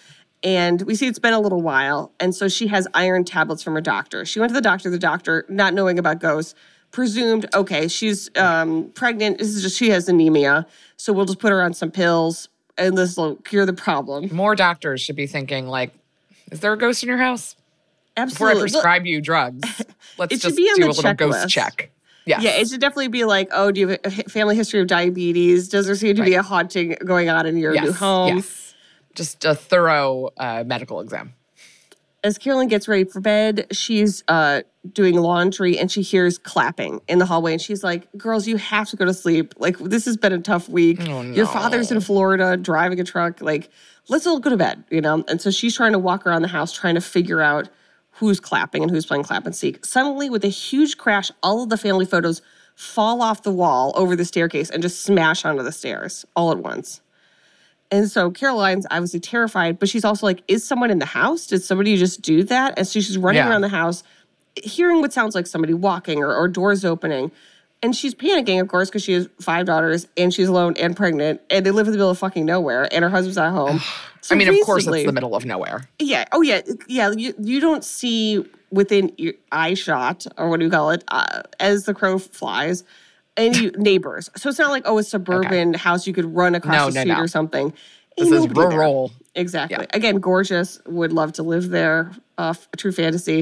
And we see it's been a little while. And so she has iron tablets from her doctor. She went to the doctor. The doctor, not knowing about ghosts, presumed, okay, she's um, pregnant. This is just, she has anemia. So we'll just put her on some pills and this will cure the problem. More doctors should be thinking, like, is there a ghost in your house? Absolutely. Before I prescribe you drugs, let's It should just be on do the a little ghost checklist. check. Yes. Yeah, it should definitely be like, oh, do you have a h- family history of diabetes? Does there seem to be Right. a haunting going on in your yes. new home? Yes. Just a thorough uh, medical exam. As Carolyn gets ready for bed, she's uh, doing laundry and she hears clapping in the hallway. And she's like, girls, you have to go to sleep. Like, this has been a tough week. Oh, Your no. father's in Florida driving a truck. Like, let's all go to bed, you know? And so she's trying to walk around the house trying to figure out who's clapping and who's playing clap and seek. Suddenly, with a huge crash, all of the family photos fall off the wall over the staircase and just smash onto the stairs all at once. And so Caroline's obviously terrified, but she's also like, is someone in the house? Did somebody just do that? And so she's running Yeah. around the house, hearing what sounds like somebody walking or, or doors opening. And she's panicking, of course, because she has five daughters and she's alone and pregnant and they live in the middle of fucking nowhere and her husband's at home. So I mean, of course, basically- it's the middle of nowhere. Yeah. Oh, yeah. Yeah. You, you don't see within your eye shot, or what do you call it, uh, as the crow flies, any neighbors. So it's not like, oh, a suburban house you could run across No, the no, street no. or something. This Ain't is nobody there. rural. Exactly. Yeah. Again, gorgeous. Would love to live there. Uh, f- true fantasy.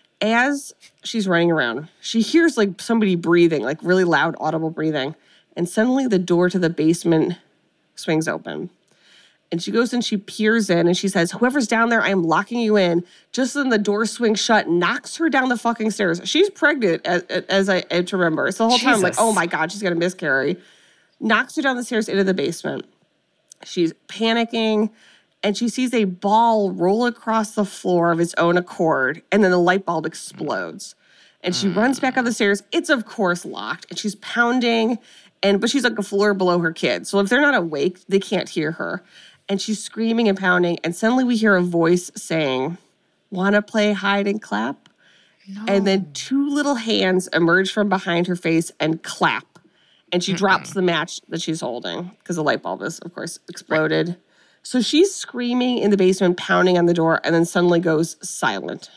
As she's running around, she hears like somebody breathing, like really loud, audible breathing. And suddenly the door to the basement swings open. And she goes and she peers in and she says, whoever's down there, I am locking you in. Just then the door swings shut, knocks her down the fucking stairs. She's pregnant, as, as I as to remember. So the whole time I'm like, Jesus. oh my God, she's going to miscarry. Knocks her down the stairs into the basement. She's panicking and she sees a ball roll across the floor of its own accord. And then the light bulb explodes. And she runs back up the stairs. It's, of course, locked. And she's pounding. And but she's like a floor below her kids. So if they're not awake, they can't hear her. And she's screaming and pounding. And suddenly we hear a voice saying, want to play hide and clap? No. And then two little hands emerge from behind her face and clap. And she Mm-mm. drops the match that she's holding because the light bulb is, of course, exploded. Right. So she's screaming in the basement, pounding on the door, and then suddenly goes silent.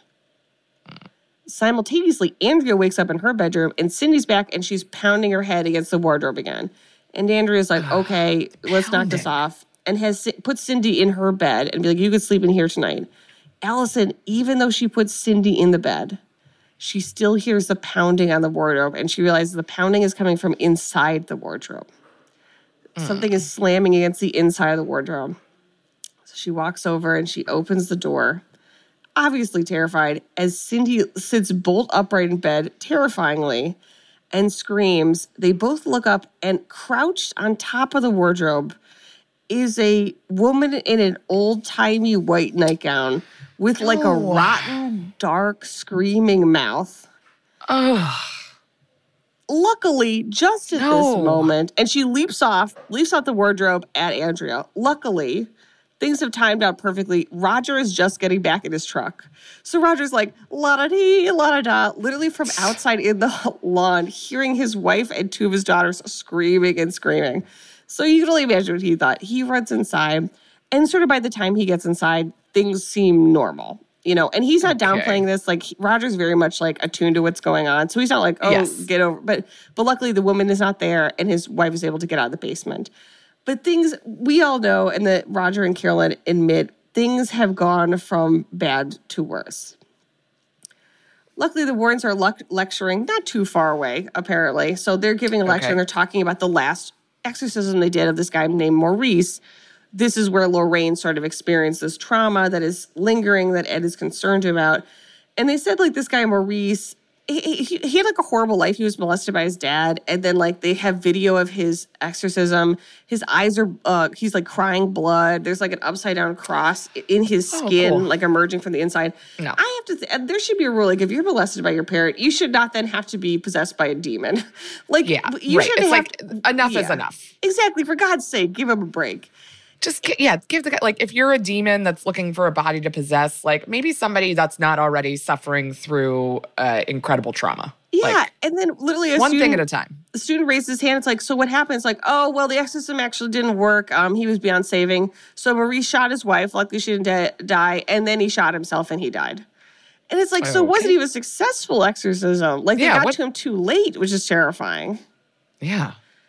Simultaneously, Andrea wakes up in her bedroom, and Cindy's back, and she's pounding her head against the wardrobe again. And Andrea's like, okay, let's knock this off. And has put Cindy in her bed and be like, you could sleep in here tonight. Allison, even though she puts Cindy in the bed, she still hears the pounding on the wardrobe, and she realizes the pounding is coming from inside the wardrobe. Mm. Something is slamming against the inside of the wardrobe. So she walks over and she opens the door, obviously terrified, as Cindy sits bolt upright in bed, terrifyingly, and screams. They both look up, and crouched on top of the wardrobe is a woman in an old-timey white nightgown with like oh. a rotten, dark, screaming mouth. Oh. Luckily, just at no. this moment, and she leaps off, leaps off the wardrobe at Andrea. Luckily, things have timed out perfectly. Roger is just getting back in his truck. So Roger's like, la-da-dee, la-da-da, literally from outside in the lawn, hearing his wife and two of his daughters screaming and screaming. So you can only imagine what he thought. He runs inside, and sort of by the time he gets inside, things seem normal, you know. And he's not okay. downplaying this. Like, he, Roger's very much, like, attuned to what's going on. So he's not like, oh, yes. get over. But, but luckily, the woman is not there, and his wife is able to get out of the basement. But things, we all know, and that Roger and Carolyn admit, things have gone from bad to worse. Luckily, the Warrens are le- lecturing not too far away, apparently. So they're giving a lecture, okay. and they're talking about the last exorcism they did of this guy named Maurice. This is where Lorraine sort of experienced this trauma that is lingering, that Ed is concerned about. And they said, like, this guy Maurice, he, he, he had, like, a horrible life. He was molested by his dad. And then, like, they have video of his exorcism. His eyes are, uh, he's, like, crying blood. There's, like, an upside-down cross in his skin, oh, cool. like, emerging from the inside. No. I have to, th- there should be a rule, like, if you're molested by your parent, you should not then have to be possessed by a demon. Like, yeah, you right. shouldn't It's have like, to, enough yeah. is enough. Exactly. For God's sake, give him a break. Just, yeah, give the guy, like, if you're a demon that's looking for a body to possess, like, maybe somebody that's not already suffering through uh, incredible trauma. Yeah, like, and then literally a one student, thing at a time. The student raised his hand. It's like, so what happened? It's like, oh, well, the exorcism actually didn't work. Um, he was beyond saving. So Maurice shot his wife. Luckily, she didn't de- die. And then he shot himself and he died. And it's like, oh, so okay. it wasn't even a successful exorcism. Like, they yeah, got what? to him too late, which is terrifying. Yeah.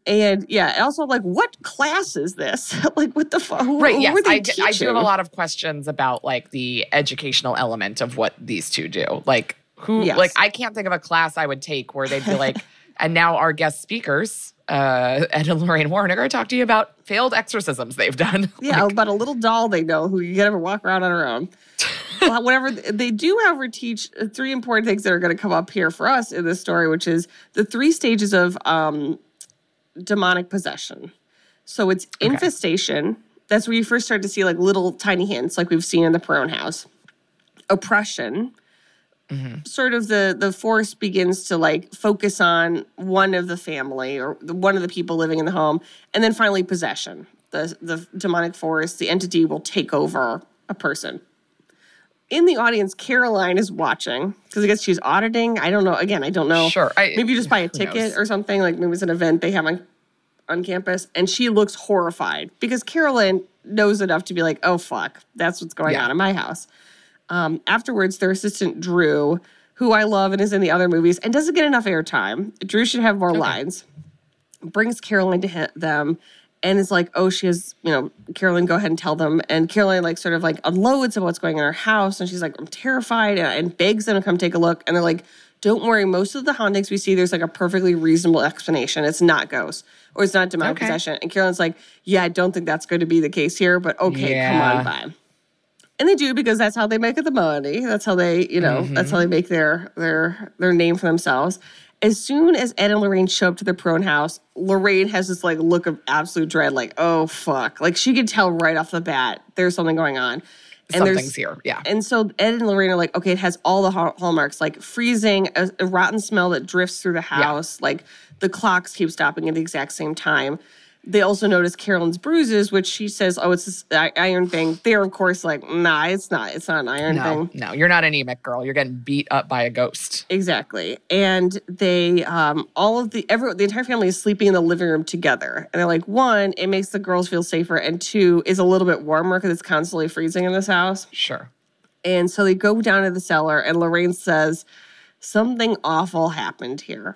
And yeah, and also like, what class is this? Like, what the fuck? Right, who yes. are they I, d- I do have a teaching? lot of questions about like the educational element of what these two do. Like who, Yes. like I can't think of a class I would take where they'd be like, and now our guest speakers, uh, Ed and Lorraine Warren are going to talk to you about failed exorcisms they've done. Yeah, Like, about a little doll they know who you can ever walk around on her own. Well, whatever they do, however, teach three important things that are going to come up here for us in this story, which is the three stages of um, demonic possession. So it's infestation. That's where you first start to see like little tiny hints, like we've seen in the Perron house. Oppression. Mm-hmm. Sort of the the force begins to like focus on one of the family or the, one of the people living in the home, and then finally possession. The the demonic force, the entity will take over a person. In the audience, Caroline is watching because I guess she's auditing. I don't know. Again, I don't know. Sure. I, Maybe you just buy a who ticket knows? or something. Like maybe it's an event they have on, on campus. And she looks horrified because Caroline knows enough to be like, oh, fuck, that's what's going Yeah. on in my house. Um, afterwards, their assistant, Drew, who I love and is in the other movies and doesn't get enough airtime. Drew should have more Okay. lines. Brings Caroline to hit them. And is like, oh, she has, you know, Caroline, go ahead and tell them. And Caroline, like, sort of like unloads of what's going on in her house. And she's like, I'm terrified, and, and begs them to come take a look. And they're like, don't worry. Most of the hauntings we see, there's like a perfectly reasonable explanation. It's not ghosts or it's not demonic Okay. possession. And Caroline's like, yeah, I don't think that's going to be the case here, but okay, come Yeah. on by. And they do because that's how they make the money. That's how they, you know, Mm-hmm. that's how they make their their their name for themselves. As soon as Ed and Lorraine show up to the Perron house, Lorraine has this like look of absolute dread, like, oh fuck. Like she could tell right off the bat there's something going on. And there's- Something's here. Yeah. And so Ed and Lorraine are like, okay, it has all the hall- hallmarks, like freezing, a, a rotten smell that drifts through the house, like the clocks keep stopping at the exact same time. They also notice Carolyn's bruises, which she says, oh, it's this i- iron thing. They're, of course, like, nah, it's not. It's not an iron No, thing. no, you're not anemic, girl. You're getting beat up by a ghost. Exactly. And they, um, all of the, every, the entire family is sleeping in the living room together. And they're like, one, it makes the girls feel safer. And two, is a little bit warmer because it's constantly freezing in this house. Sure. And so they go down to the cellar, and Lorraine says, something awful happened here.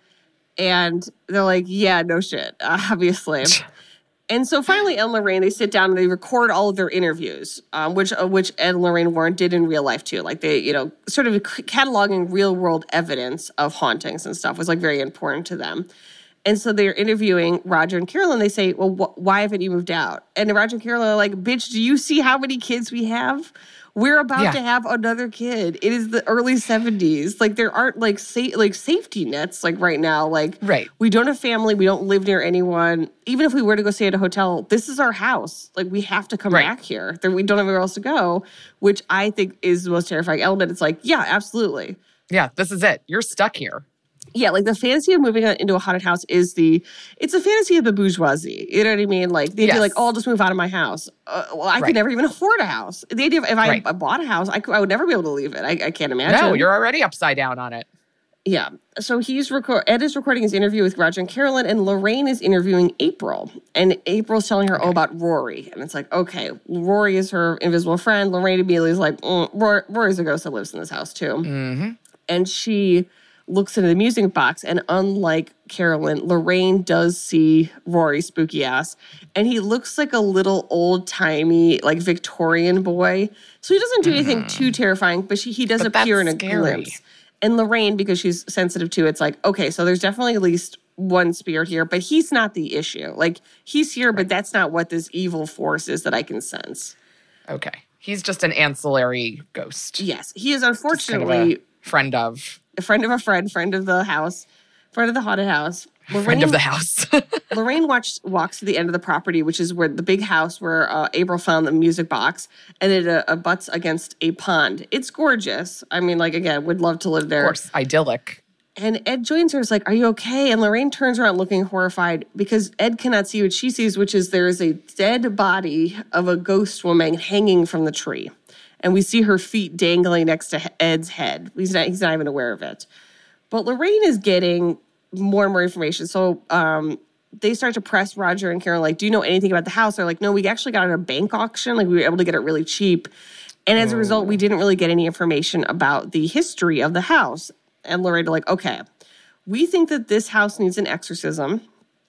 And they're like, yeah, no shit, obviously. And so finally, Ed and Lorraine, they sit down and they record all of their interviews, um, which uh, which Ed and Lorraine Warren did in real life too. Like they, you know, sort of cataloging real world evidence of hauntings and stuff was like very important to them. And so they're interviewing Roger and Carolyn. They say, well, wh- why haven't you moved out? And Roger and Carolyn are like, bitch, do you see how many kids we have? We're about Yeah. to have another kid. It is the early seventies. Like there aren't like sa- like safety nets like right now. Like Right. we don't have family. We don't live near anyone. Even if we were to go stay at a hotel, this is our house. Like we have to come Right. back here. There, we don't have anywhere else to go, which I think is the most terrifying element. It's like, yeah, absolutely. Yeah, this is it. You're stuck here. Yeah, like the fantasy of moving into a haunted house is the, it's a fantasy of the bourgeoisie. You know what I mean? Like they'd Yes. be like, oh, I'll just move out of my house. Uh, well, I Right. could never even afford a house. The idea of if I, Right. I bought a house, I, could, I would never be able to leave it. I, I can't imagine. No, you're already upside down on it. Yeah. So he's record. Ed is recording his interview with Roger and Carolyn, and Lorraine is interviewing April. And April's telling her, oh, about Rory. And it's like, okay, Rory is her invisible friend. Lorraine immediately is like, mm, Rory, Rory's a ghost that lives in this house too. Mm-hmm. And she looks into the music box, and unlike Carolyn, Lorraine does see Rory's spooky ass, and he looks like a little old-timey, like Victorian boy. So he doesn't do anything too terrifying, but she, he does But appear in that's a scary. glimpse. And Lorraine, because she's sensitive to it, it's like, okay, so there's definitely at least one spirit here, but he's not the issue. Like, he's here, but that's not what this evil force is that I can sense. Okay. He's just an ancillary ghost. Yes, he is Kind of unfortunately a friend of. a friend of a friend, friend of the house, friend of the haunted house. Friend of the house. Lorraine watched, walks to the end of the property, which is where the big house where uh, April found the music box, and it uh, abuts against a pond. It's gorgeous. I mean, like, again, would love to live there. Of course, idyllic. And Ed joins her. Is like, are you okay? And Lorraine turns around looking horrified because Ed cannot see what she sees, which is there is a dead body of a ghost woman hanging from the tree. And we see her feet dangling next to Ed's head. He's not, he's not even aware of it. But Lorraine is getting more and more information. So um, they start to press Roger and Carol, like, do you know anything about the house? They're like, no, we actually got it at a bank auction. Like, we were able to get it really cheap. And as a result, we didn't really get any information about the history of the house. And Lorraine are like, okay, we think that this house needs an exorcism.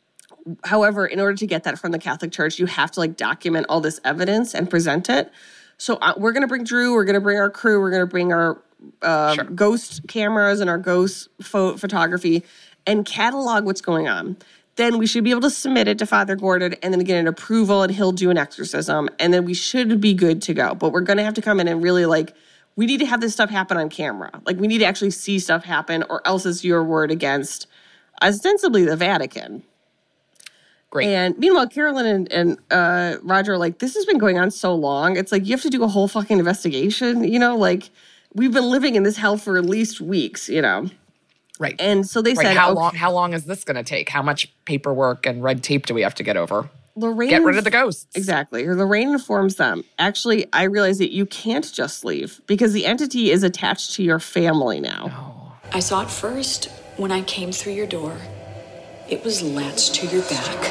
However, in order to get that from the Catholic Church, you have to like document all this evidence and present it. So uh, we're going to bring Drew. We're going to bring our crew. We're going to bring our uh, Sure. ghost cameras and our ghost pho- photography and catalog what's going on. Then we should be able to submit it to Father Gordon and then get an approval, and he'll do an exorcism. And then we should be good to go. But we're going to have to come in and really like, we need to have this stuff happen on camera. Like we need to actually see stuff happen, or else it's your word against ostensibly the Vatican. Great. And meanwhile, Carolyn and, and uh, Roger are like, this has been going on so long. It's like, you have to do a whole fucking investigation. You know, like we've been living in this hell for at least weeks, you know. Right. And so they right. said, how okay, long? How long is this going to take? How much paperwork and red tape do we have to get over? Lorraine, Get rid of the ghosts. Exactly. Lorraine informs them, actually, I realize that you can't just leave because the entity is attached to your family now. I saw it first when I came through your door. It was latched to your back.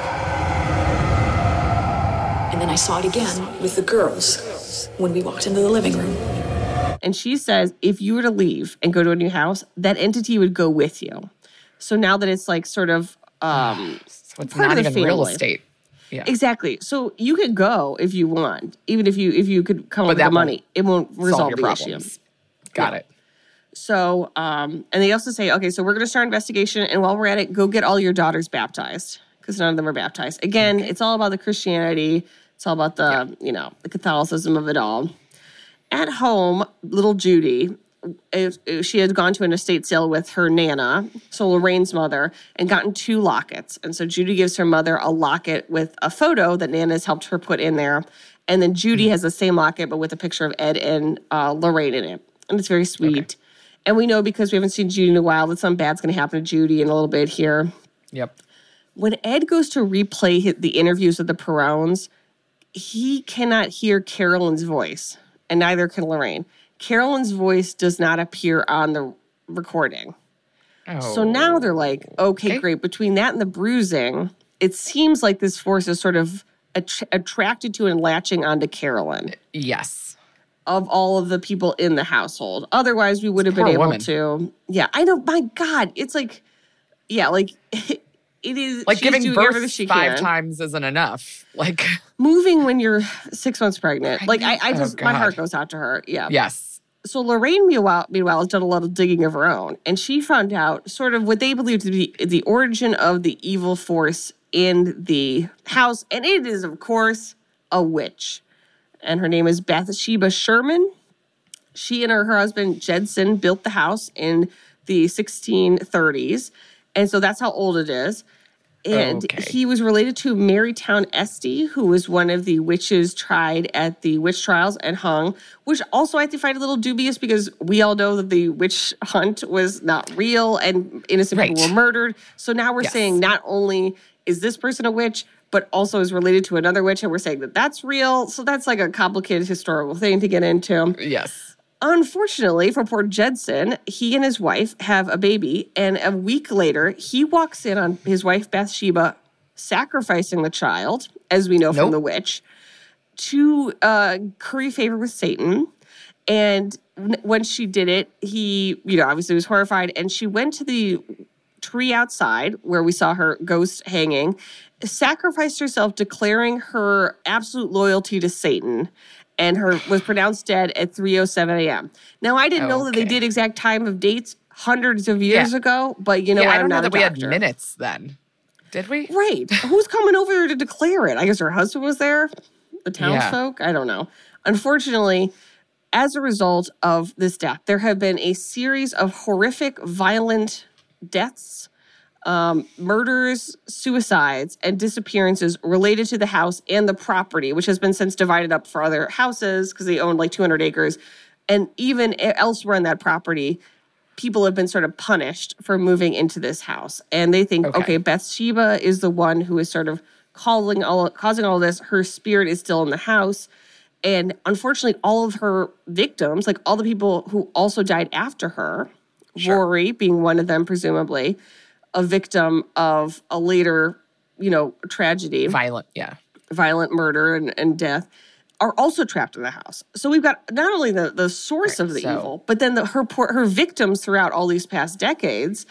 And then I saw it again with the girls when we walked into the living room. And she says, if you were to leave and go to a new house, that entity would go with you. So now that it's like sort of um, So it's part not of the even real family. estate. Yeah. Exactly. So you could go if you want, even if you if you could come But up with that the money. It won't Solve resolve your the problems. issue. Got Yeah. it. So, um, and they also say, okay, so we're going to start an investigation, and while we're at it, go get all your daughters baptized because none of them are baptized. Again, it's all about the Christianity. It's all about the, you know, the Catholicism of it all. At home, little Judy, it, it- she had gone to an estate sale with her Nana, so Lorraine's mother, and gotten two lockets. And so Judy gives her mother a locket with a photo that Nana's helped her put in there. And then Judy has the same locket, but with a picture of Ed and uh, Lorraine in it. And it's very sweet. Okay. And we know because we haven't seen Judy in a while that something bad's going to happen to Judy in a little bit here. Yep. When Ed goes to replay hi- the interviews with the Perones, he cannot hear Carolyn's voice, and neither can Lorraine. Carolyn's voice does not appear on the recording. Oh. So now they're like, okay, Okay. great. Between that and the bruising, it seems like this force is sort of att- attracted to and latching onto Carolyn Yes. of all of the people in the household. Otherwise, we would have been Poor able woman. to. Yeah, I know. My God, it's like, yeah, like it is Like she's giving doing birth everything she five can. times isn't enough. Like, Moving when you're six months pregnant. Like I, I Oh, just, my God. heart goes out to her. Yeah. yes. So Lorraine, meanwhile, meanwhile, has done a lot of digging of her own, and she found out sort of what they believe to be the origin of the evil force in the house, and it is, of course, a witch, and her name is Bathsheba Sherman. She and her, her husband Jedson built the house in the sixteen thirties, and so that's how old it is. And Okay. he was related to Marytown Esty, who was one of the witches tried at the witch trials and hung, which also I have to find a little dubious because we all know that the witch hunt was not real and innocent people Right. were murdered. So now we're Yes. saying not only is this person a witch, but also is related to another witch, and we're saying that that's real. So that's like a complicated historical thing to get into. Yes. Unfortunately for poor Jedson, he and his wife have a baby, and a week later, he walks in on his wife Bathsheba sacrificing the child, as we know from Nope. the witch, to uh, curry favor with Satan. And n- when she did it, he, you know, obviously was horrified, and she went to the tree outside where we saw her ghost hanging, sacrificed herself, declaring her absolute loyalty to Satan, and her was pronounced dead at three oh seven a.m. Now, I didn't know that they Okay. did exact time of dates hundreds of years Yeah. ago, but you know, yeah, what? I I'm don't know not that a we had doctor. minutes then. Did we? Right. Who's coming over there to declare it? I guess her husband was there, the townsfolk. I don't know. Unfortunately, as a result of this death, there have been a series of horrific, violent deaths, um, murders, suicides, and disappearances related to the house and the property, which has been since divided up for other houses because they own like two hundred acres. And even elsewhere in that property, people have been sort of punished for moving into this house. And they think, okay, Okay. Bathsheba is the one who is sort of calling all, causing all this. Her spirit is still in the house. And unfortunately, all of her victims, like all the people who also died after her, Rory being one of them, presumably, a victim of a later, you know, tragedy, Violent. Yeah. violent murder and, and death, are also trapped in the house. So we've got not only the, the source Right, of the so- evil, but then the, her poor, her victims throughout all these past decades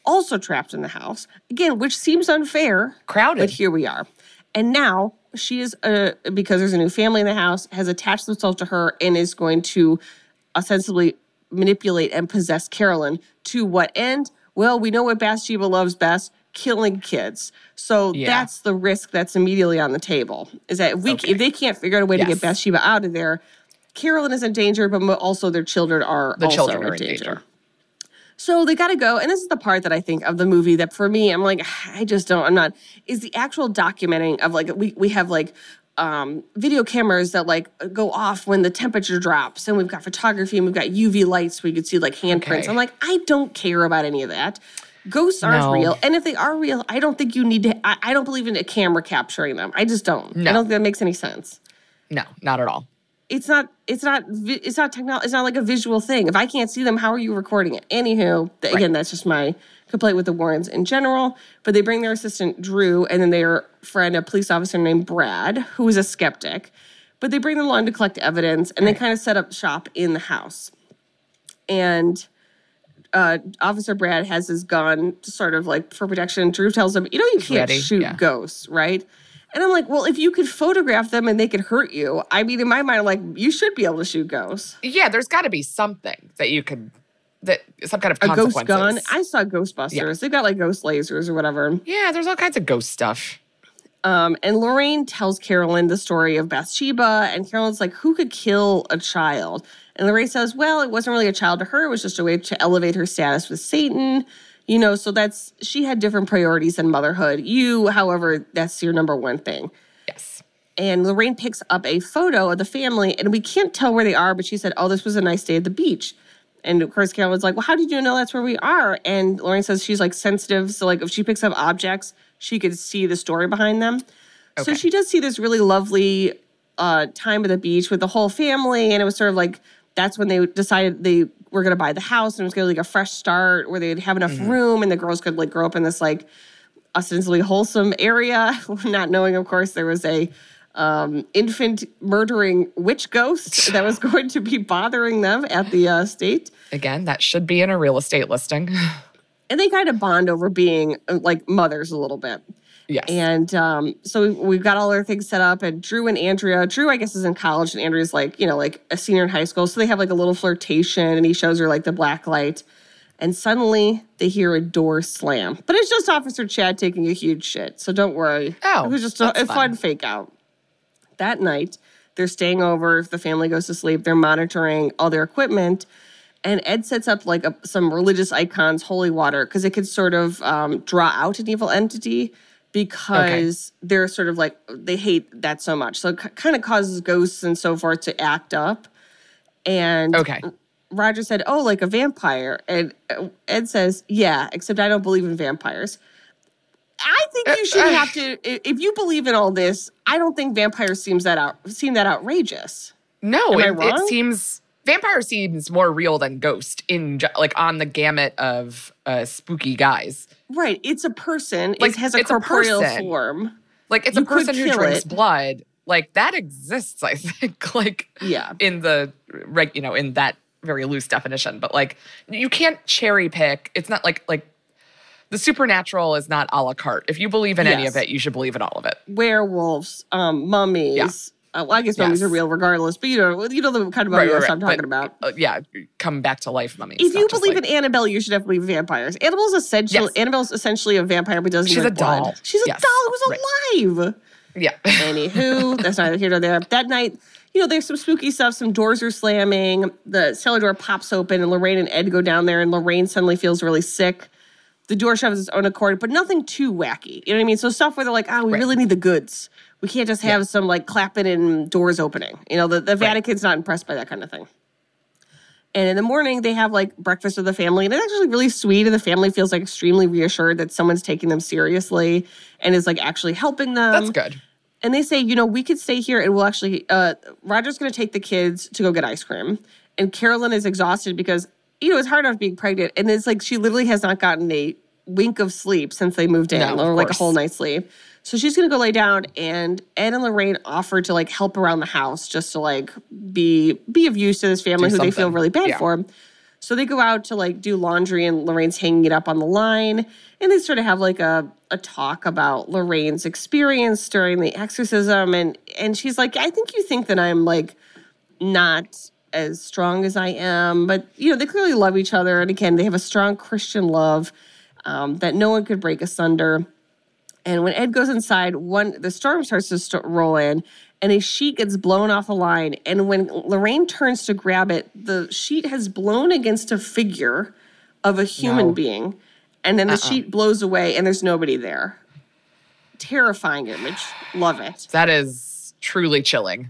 also trapped in the house. Again, which seems unfair. Crowded. But here we are. And now she is, uh, because there's a new family in the house, has attached themselves to her and is going to ostensibly manipulate and possess Carolyn. To what end? Well, we know what Bathsheba loves best, killing kids. So Yeah. that's the risk that's immediately on the table, is that if, we, Okay. if they can't figure out a way Yes. to get Bathsheba out of there, Carolyn is in danger, but mo- also their children are The also children in are in danger. danger. So they got to go. And this is the part that I think of the movie that for me, I'm like, I just don't, I'm not, is the actual documenting of like, we, we have like um, video cameras that like go off when the temperature drops. And we've got photography and we've got U V lights so we could see like handprints. Okay. I'm like, I don't care about any of that. Ghosts aren't No. real. And if they are real, I don't think you need to, I, I don't believe in a camera capturing them. I just don't. No. I don't think that makes any sense. No, not at all. It's not, it's not, vi- it's not technology. It's not like a visual thing. If I can't see them, how are you recording it? Anywho, th- again, that's just my complaint with the Warrens in general. But they bring their assistant, Drew, and then their friend, a police officer named Brad, who is a skeptic. But they bring them along to collect evidence, and they kind of set up shop in the house. And uh, Officer Brad has his gun sort of like for protection. Drew tells him, you know, you can't ready, shoot yeah. ghosts, right? And I'm like, well, if you could photograph them and they could hurt you, I mean, in my mind, I'm like, you should be able to shoot ghosts. Yeah, there's got to be something that you could, that some kind of A ghost consequences. gun. I saw Ghostbusters. Yeah. They've got like ghost lasers or whatever. yeah, there's all kinds of ghost stuff. Um, and Lorraine tells Carolyn the story of Bathsheba, and Carolyn's like, who could kill a child? And Lorraine says, well, it wasn't really a child to her. It was just a way to elevate her status with Satan. You know, so that's, she had different priorities than motherhood. You, however, that's your number one thing. Yes. And Lorraine picks up a photo of the family, and we can't tell where they are, but she said, oh, this was a nice day at the beach. And of course, Carolyn's like, well, how did you know that's where we are? And Lorraine says she's like sensitive. So like if she picks up objects, she could see the story behind them. So Okay. she does see this really lovely uh, time at the beach with the whole family. And it was sort of like, that's when they decided they were going to buy the house and it was going to be like a fresh start where they'd have enough Mm-hmm. room and the girls could like grow up in this like ostensibly wholesome area, not knowing, of course, there was a um, infant murdering witch ghost that was going to be bothering them at the uh, estate. Again, that should be in a real estate listing. And they kind of bond over being uh, like mothers a little bit. Yes. And um, so we- we've got all our things set up. And Drew and Andrea, Drew, I guess, is in college, and Andrea's like, you know, like a senior in high school. So they have like a little flirtation, and he shows her like the black light. And suddenly they hear a door slam. But it's just Officer Chad taking a huge shit. So don't worry. Oh, it was just a, that's a fun fun. fake out. That night, they're staying over. If the family goes to sleep, they're monitoring all their equipment. And Ed sets up like a, some religious icons, holy water, because it could sort of um, draw out an evil entity because they're sort of like, they hate that so much. So it c- kind of causes ghosts and so forth to act up. And Okay. Roger said, oh, like a vampire. And uh, Ed says, yeah, except I don't believe in vampires. I think you should have to, i- if you believe in all this, I don't think vampires seems that out, seem that outrageous. No, Am I it, wrong? it seems vampire seems more real than ghost in ju- like on the gamut of uh, spooky guys. Right. It's a person. Like, it has a it's a corporeal person. form. Like it's You a could person who kill drinks it. blood. Like that exists, I think. Like Yeah. in the reg, you know, in that very loose definition. But like you can't cherry pick. It's not like like the supernatural is not a la carte. If you believe in any Yes. of it, you should believe in all of it. Werewolves, um, mummies. Yeah. Uh, well, I guess mummies Yes. are real regardless, but you know, you know the kind of mummies I'm talking But, about. uh, yeah, come back to life mummies. If not you just, believe like- in Annabelle, you should definitely believe in vampires. Annabelle's essentially Yes. Annabelle's essentially a vampire, but doesn't She's drink a doll. blood. She's a Yes. doll who's alive. yeah. Anywho, that's neither here nor there. That night, you know, there's some spooky stuff. Some doors are slamming. The cellar door pops open, and Lorraine and Ed go down there, and Lorraine suddenly feels really sick. The door shuts its own accord, but nothing too wacky. You know what I mean? So stuff where they're like, oh, we Right. really need the goods. We can't just have some like clapping and doors opening. You know, the, the Vatican's not impressed by that kind of thing. And in the morning, they have like breakfast with the family, and it's actually really sweet. And the family feels like extremely reassured that someone's taking them seriously and is like actually helping them. That's good. And they say, you know, we could stay here and we'll actually, uh, Roger's going to take the kids to go get ice cream. And Carolyn is exhausted because, you know, it's hard enough being pregnant. And it's like she literally has not gotten a wink of sleep since they moved in, No, of or like a course. whole night's sleep. So she's going to go lay down, and Ed and Lorraine offer to like help around the house just to like be be of use to this family Do who they feel something. really bad Yeah. for. So they go out to like do laundry and Lorraine's hanging it up on the line. And they sort of have like a, a talk about Lorraine's experience during the exorcism. And, and she's like, I think you think that I'm like not as strong as I am. But, you know, they clearly love each other. And again, they have a strong Christian love um, that no one could break asunder. And when Ed goes inside, one the storm starts to st- roll in. And a sheet gets blown off the line. And when Lorraine turns to grab it, the sheet has blown against a figure of a human no. being. And then the uh-uh. sheet blows away and there's nobody there. Terrifying image. Love it. That is truly chilling.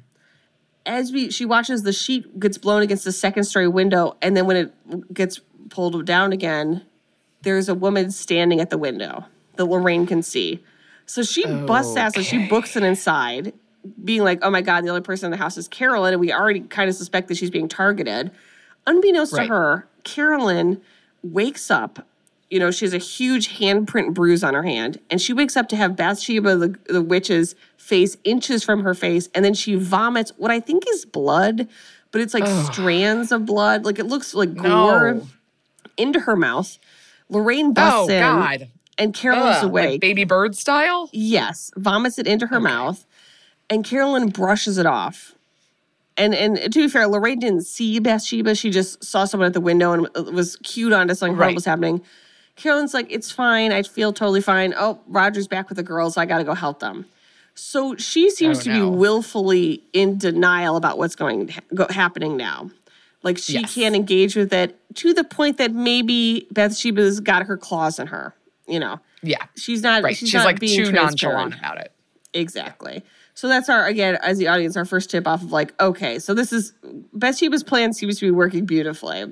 As we she watches the sheet gets blown against the second story window. And then when it gets pulled down again, there's a woman standing at the window that Lorraine can see. So she okay. busts ass and she books it inside, being like, oh my God, the only person in the house is Carolyn, and we already kind of suspect that she's being targeted. Unbeknownst right. to her, Carolyn wakes up, you know, she has a huge handprint bruise on her hand, and she wakes up to have Bathsheba, the, the witch's face inches from her face, and then she vomits what I think is blood, but it's like Ugh. strands of blood. Like it looks like gore no. into her mouth. Lorraine busts oh, in, God. and Carolyn's Ugh, awake. Like baby bird style? Yes, vomits it into her okay. mouth. And Carolyn brushes it off. And and to be fair, Lorraine didn't see Bathsheba. She just saw someone at the window and was cued on to something right. horrible was happening. Carolyn's like, it's fine. I feel totally fine. Oh, Roger's back with the girls. I got to go help them. So she seems oh, to no. be willfully in denial about what's going go, happening now. Like she yes. can't engage with it to the point that maybe Bathsheba's got her claws in her. You know. Yeah. She's not. Right. She's, She's not like being too nonchalant about it. Exactly. So that's our, again, as the audience, our first tip off of like, okay, so this is, Bathsheba's plan seems to be working beautifully.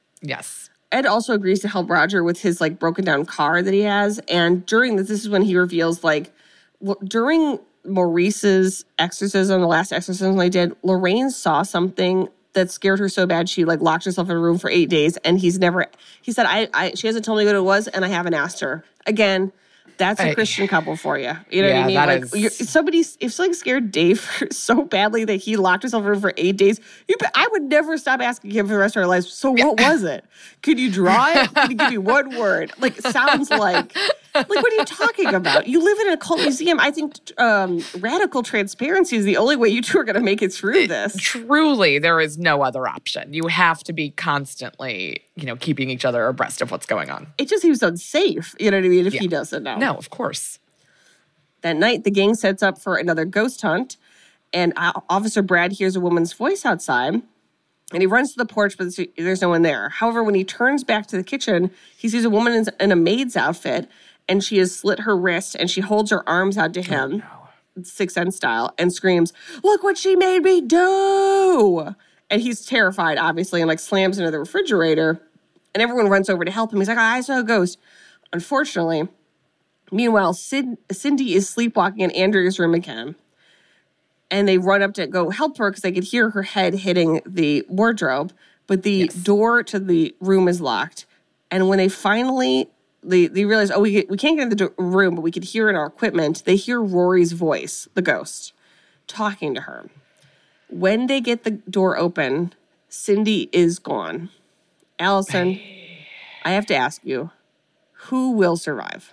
Yes. Ed also agrees to help Roger with his like broken down car that he has. And during this, this is when he reveals like, w- during Maurice's exorcism, the last exorcism they did, Lorraine saw something that scared her so bad she like locked herself in a room for eight days. And he's never, he said, I, I she hasn't told me what it was and I haven't asked her. Again, that's a I, Christian couple for you. You know yeah, what I mean? That like is... you're, somebody, if somebody scared Dave so badly that he locked himself in a room for eight days, you, I would never stop asking him for the rest of our lives. So yeah. what was it? Could you draw it? Could you give me one word? Like it sounds like, like what are you talking about? You live in a cult museum. I think um, radical transparency is the only way you two are going to make it through this. It, truly, there is no other option. You have to be constantly, you know, keeping each other abreast of what's going on. It just seems unsafe. You know what I mean? If yeah. he doesn't know. No, of course. That night, the gang sets up for another ghost hunt, and Officer Brad hears a woman's voice outside, and he runs to the porch, but there's no one there. However, when he turns back to the kitchen, he sees a woman in a maid's outfit, and she has slit her wrist, and she holds her arms out to him, oh, no. Sixth Sense style, and screams, "Look what she made me do!" And he's terrified, obviously, and like slams into the refrigerator, and everyone runs over to help him. He's like, I saw a ghost. Unfortunately, meanwhile, Sid, Cindy is sleepwalking in Andrea's room again. And they run up to go help her because they could hear her head hitting the wardrobe. But the yes. door to the room is locked. And when they finally, they, they realize, oh, we, we can't get in the do- room, but we could hear in our equipment. They hear Rory's voice, the ghost, talking to her. When they get the door open, Cindy is gone. Allison, I have to ask you, who will survive?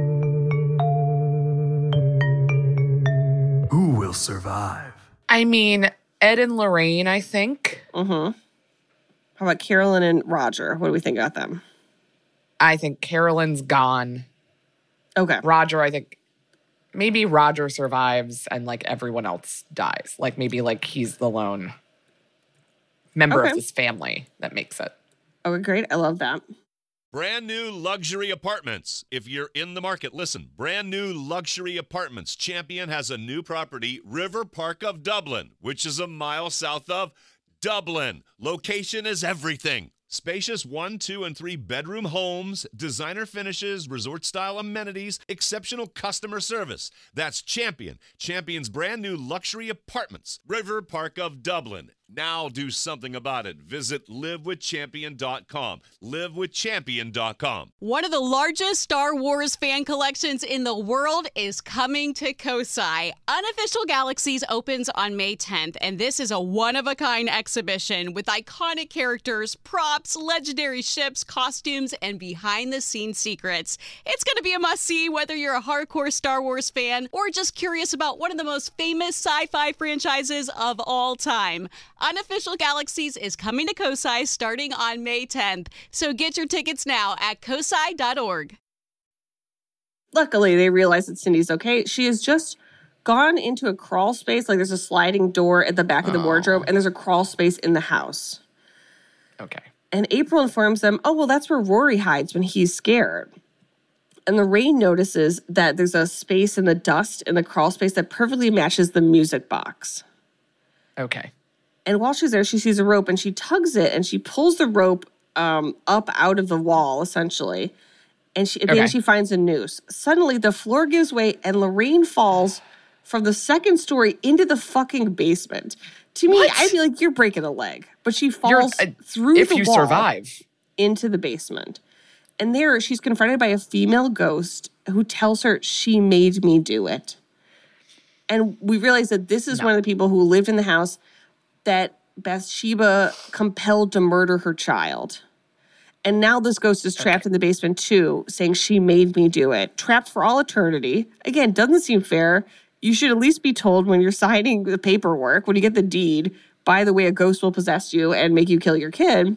Who will survive? I mean, Ed and Lorraine, I think. Mm-hmm. How about Carolyn and Roger? What do we think about them? I think Carolyn's gone. Okay. Roger, I think maybe Roger survives and like everyone else dies. Like maybe like he's the lone member okay. of this family that makes it. Okay, great. I love that. Brand new luxury apartments. If you're in the market, listen. Brand new luxury apartments. Champion has a new property, River Park of Dublin, which is a mile south of Dublin. Location is everything. Spacious one, two, and three bedroom homes, designer finishes, resort-style amenities, exceptional customer service. That's Champion. Champion's brand new luxury apartments, River Park of Dublin. Now do something about it. Visit live with champion dot com. live with champion dot com. One of the largest Star Wars fan collections in the world is coming to Kosai. Unofficial Galaxies opens on May tenth, and this is a one-of-a-kind exhibition with iconic characters, props, legendary ships, costumes, and behind-the-scenes secrets. It's going to be a must-see whether you're a hardcore Star Wars fan or just curious about one of the most famous sci-fi franchises of all time. Unofficial Galaxies is coming to Kosai starting on May tenth, so get your tickets now at kosai dot org. Luckily, they realize that Cindy's okay. She has just gone into a crawl space. Like, there's a sliding door at the back of the Oh. wardrobe, and there's a crawl space in the house. Okay. And April informs them, oh, well, that's where Rory hides when he's scared. And Lorraine notices that there's a space in the dust in the crawl space that perfectly matches the music box. Okay. And while she's there, she sees a rope and she tugs it and she pulls the rope um, up out of the wall, essentially. And she, at the Okay. end, she finds a noose. Suddenly, the floor gives way and Lorraine falls from the second story into the fucking basement. To me, What? I'd be like, you're breaking a leg. But she You're, falls uh, through if the you wall survive. into the basement. And there, she's confronted by a female ghost who tells her she made me do it. And we realize that this is No. one of the people who lived in the house that Bathsheba compelled to murder her child. And now this ghost is trapped in the basement too, saying she made me do it. Trapped for all eternity. Again, doesn't seem fair. You should at least be told when you're signing the paperwork, when you get the deed, by the way, a ghost will possess you and make you kill your kid.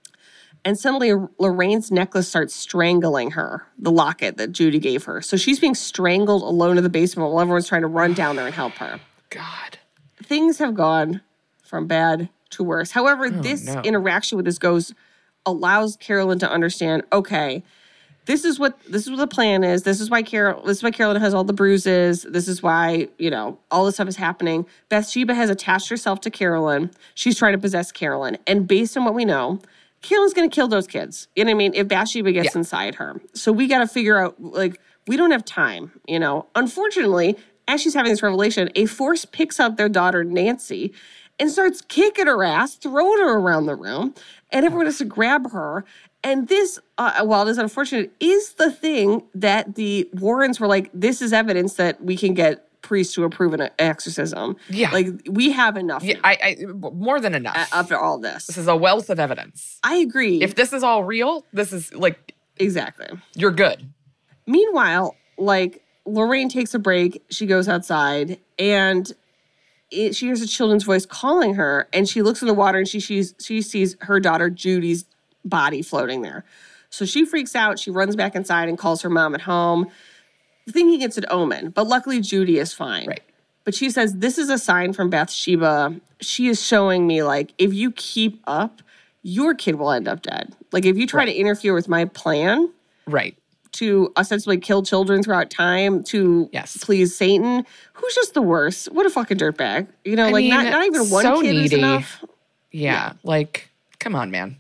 And suddenly Lorraine's necklace starts strangling her, the locket that Judy gave her. So she's being strangled alone in the basement while everyone's trying to run down there and help her. God. Things have gone from bad to worse. However, this no. interaction with this ghost allows Carolyn to understand, okay, this is what this is what the plan is. This is why Carol this is why Carolyn has all the bruises. This is why, you know, all this stuff is happening. Bathsheba has attached herself to Carolyn. She's trying to possess Carolyn. And based on what we know, Carolyn's gonna kill those kids. You know what I mean? If Bathsheba gets Yeah. inside her. So we gotta figure out, like, we don't have time, you know. Unfortunately, as she's having this revelation, a force picks up their daughter, Nancy, and starts kicking her ass, throwing her around the room, and everyone has to grab her. And this, uh, while it is unfortunate, is the thing that the Warrens were like, this is evidence that we can get priests to approve an exorcism. Yeah. Like, we have enough Yeah, I, I more than enough. a- after all this. This is a wealth of evidence. I agree. If this is all real, this is like, exactly. you're good. Meanwhile, like, Lorraine takes a break. She goes outside, and it, she hears a children's voice calling her, and she looks in the water, and she she's, she sees her daughter Judy's body floating there. So she freaks out. She runs back inside and calls her mom at home, thinking it's an omen. But luckily, Judy is fine. Right. But she says, this is a sign from Bathsheba. She is showing me, like, if you keep up, your kid will end up dead. Like, if you try to interfere with my plan Right. to ostensibly kill children throughout time to Yes. please Satan, who's just the worst. What a fucking dirtbag. You know, I like, mean, not, not even one so kid is needy. enough. Yeah. Like, come on, man.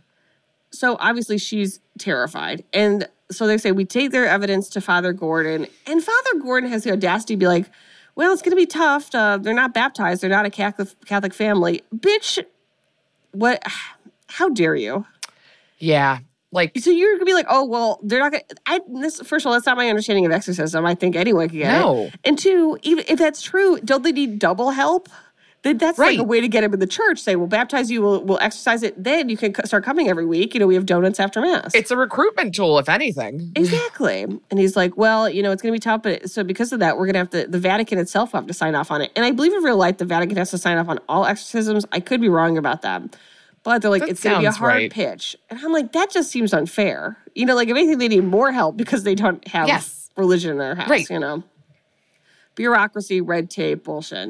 So obviously she's terrified. And so they say, we take their evidence to Father Gordon. And Father Gordon has the audacity to be like, well, it's going to be tough. Uh, they're not baptized. They're not a Catholic, Catholic family. Bitch, what? How dare you? Yeah. Like, So you're going to be like, oh, well, they're not going to. I this First of all, that's not my understanding of exorcism. I think anyone can get No. it. And two, even if that's true, don't they need double help? That- That's like Right. a way to get him in the church. Say, we'll baptize you, we'll, we'll exercise it. Then you can c- start coming every week. You know, we have donuts after Mass. it's a recruitment tool, if anything. Exactly. And he's like, well, you know, it's going to be tough. But so because of that, we're going to have to, the Vatican itself will have to sign off on it. And I believe in real life, the Vatican has to sign off on all exorcisms. I could be wrong about that. But they're like, That it's going to be a sounds hard right. pitch. And I'm like, that just seems unfair. You know, like if anything, they need more help because they don't have Yes. religion in their house, Right. you know. Bureaucracy, red tape, bullshit.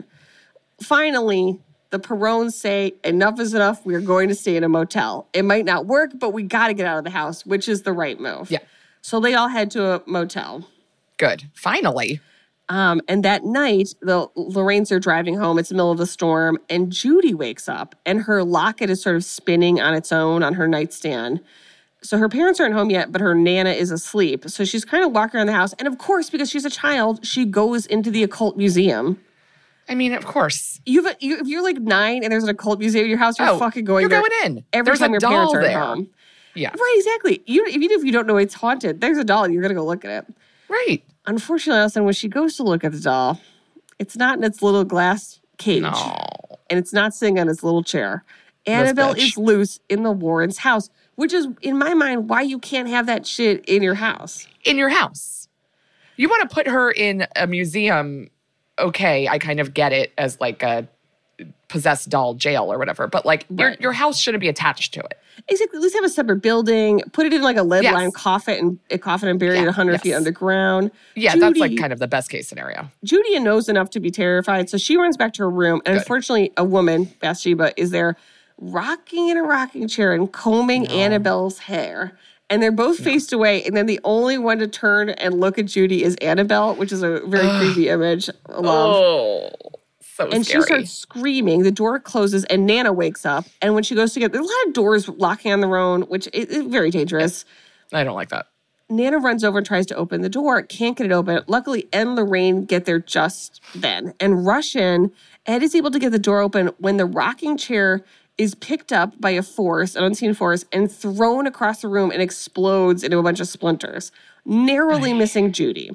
Finally, the Perones say, enough is enough. We're going to stay in a motel. It might not work, but we got to get out of the house, which is the right move. Yeah. So they all head to a motel. Good. Finally. Um, and that night, the Lorraines are driving home. It's the middle of the storm, and Judy wakes up, and her locket is sort of spinning on its own on her nightstand. So her parents aren't home yet, but her Nana is asleep. So she's kind of walking around the house. And of course, because she's a child, she goes into the occult museum I mean, of course. You've, you, if you're like nine and there's an occult museum in your house, you're Oh, fucking going you're there going in. every There's time a your doll parents are there. at home. Yeah. Right, exactly. You, even if you don't know it's haunted, there's a doll. You're going to go look at it. Right. Unfortunately, all of a sudden, when she goes to look at the doll, it's not in its little glass cage. No. And it's not sitting on its little chair. Annabelle bitch. is loose in the Warrens' house, which is, in my mind, why you can't have that shit in your house. In your house. You want to put her in a museum, okay, I kind of get it as like a possessed doll jail or whatever, but like your, Right. your house shouldn't be attached to it. Exactly. At least have a separate building. Put it in like a lead Yes. line coffin and a coffin and bury it Yeah, one hundred yes. feet underground. Yeah, Judy, that's like kind of the best case scenario. Judy knows enough to be terrified, so she runs back to her room. And Good. unfortunately, a woman, Bathsheba, is there rocking in a rocking chair and combing Annabelle's hair. And they're both faced away. And then the only one to turn and look at Judy is Annabelle, which is a very creepy image. I love. Oh, so And scary. she starts screaming. The door closes, and Nana wakes up. And when she goes to get, there's a lot of doors locking on their own, which is, is very dangerous. I don't like that. Nana runs over and tries to open the door. Can't get it open. Luckily, Ed and Lorraine get there just then and rush in. Ed is able to get the door open when the rocking chair is picked up by a force, an unseen force, and thrown across the room and explodes into a bunch of splinters, narrowly missing Judy.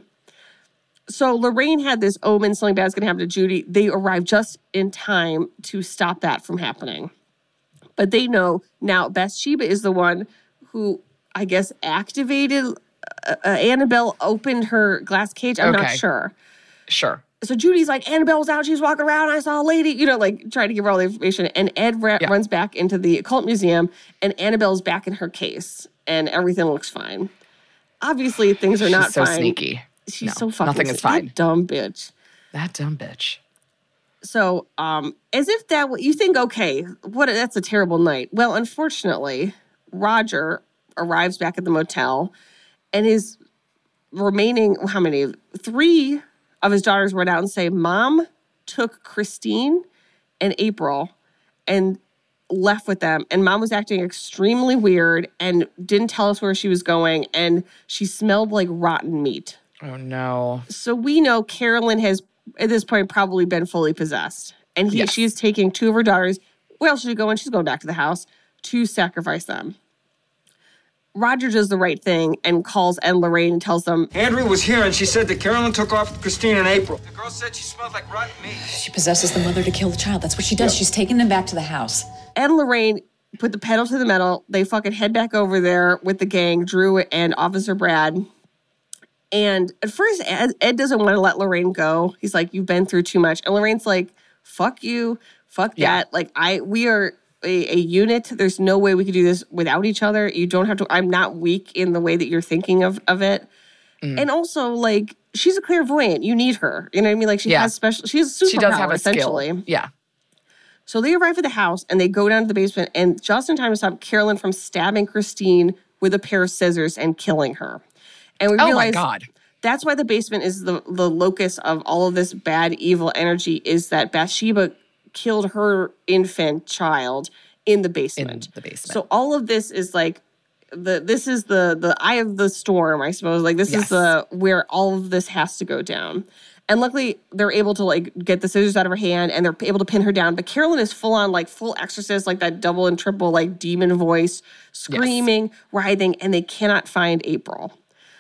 So Lorraine had this omen, something bad's going to happen to Judy. They arrive just in time to stop that from happening. But they know now Bathsheba is the one who, I guess, activated uh, uh, Annabelle, opened her glass cage. I'm not Okay. sure. Sure. So Judy's like, Annabelle was out. She was walking around. I saw a lady, you know, like trying to give her all the information. And Ed ra- Yeah. runs back into the occult museum, and Annabelle's back in her case, and everything looks fine. Obviously, things are not She's so fine. sneaky. She's No, so fucking nothing is sneaky. That fine. dumb bitch. That dumb bitch. So, um, as if that w- you think, okay, what? A, that's a terrible night. Well, unfortunately, Roger arrives back at the motel, and his remaining how many? Three of his daughters run out and say, "Mom took Christine and April, and left with them, and Mom was acting extremely weird and didn't tell us where she was going, and she smelled like rotten meat." Oh, no. So we know Carolyn has, at this point, probably been fully possessed. And he, Yes. she's taking two of her daughters. Where else should she go? And she's going back to the house to sacrifice them. Roger does the right thing and calls Ed and Lorraine and tells them, Andrea was here and she said that Carolyn took off with Christine in April. The girl said she smelled like rotten meat. She possesses the mother to kill the child. That's what she does. She's taking them back to the house. Ed and Lorraine put the pedal to the metal. They fucking head back over there with the gang, Drew and Officer Brad. And at first, Ed, Ed doesn't want to let Lorraine go. He's like, "You've been through too much." And Lorraine's like, "Fuck you. Fuck Yeah. that. Like, I, we are a, a unit. There's no way we could do this without each other. You don't have to, I'm not weak in the way that you're thinking of, of it." Mm. And also, like, she's a clairvoyant. You need her. You know what I mean? Like, she Yeah. has special, she has a superpower, She does have a essentially. skill. Yeah. So they arrive at the house and they go down to the basement, and just in time to stop Carolyn from stabbing Christine with a pair of scissors and killing her. And we Oh, my realize God. that's why the basement is the, the locus of all of this bad, evil energy, is that Bathsheba killed her infant child in the basement. the basement. So all of this is like, the this is the the eye of the storm, I suppose. Like, this Yes. is the where all of this has to go down. And luckily, they're able to, like, get the scissors out of her hand, and they're able to pin her down. But Carolyn is full on, like, full exorcist, like that double and triple, like, demon voice, screaming, writhing, and they cannot find April.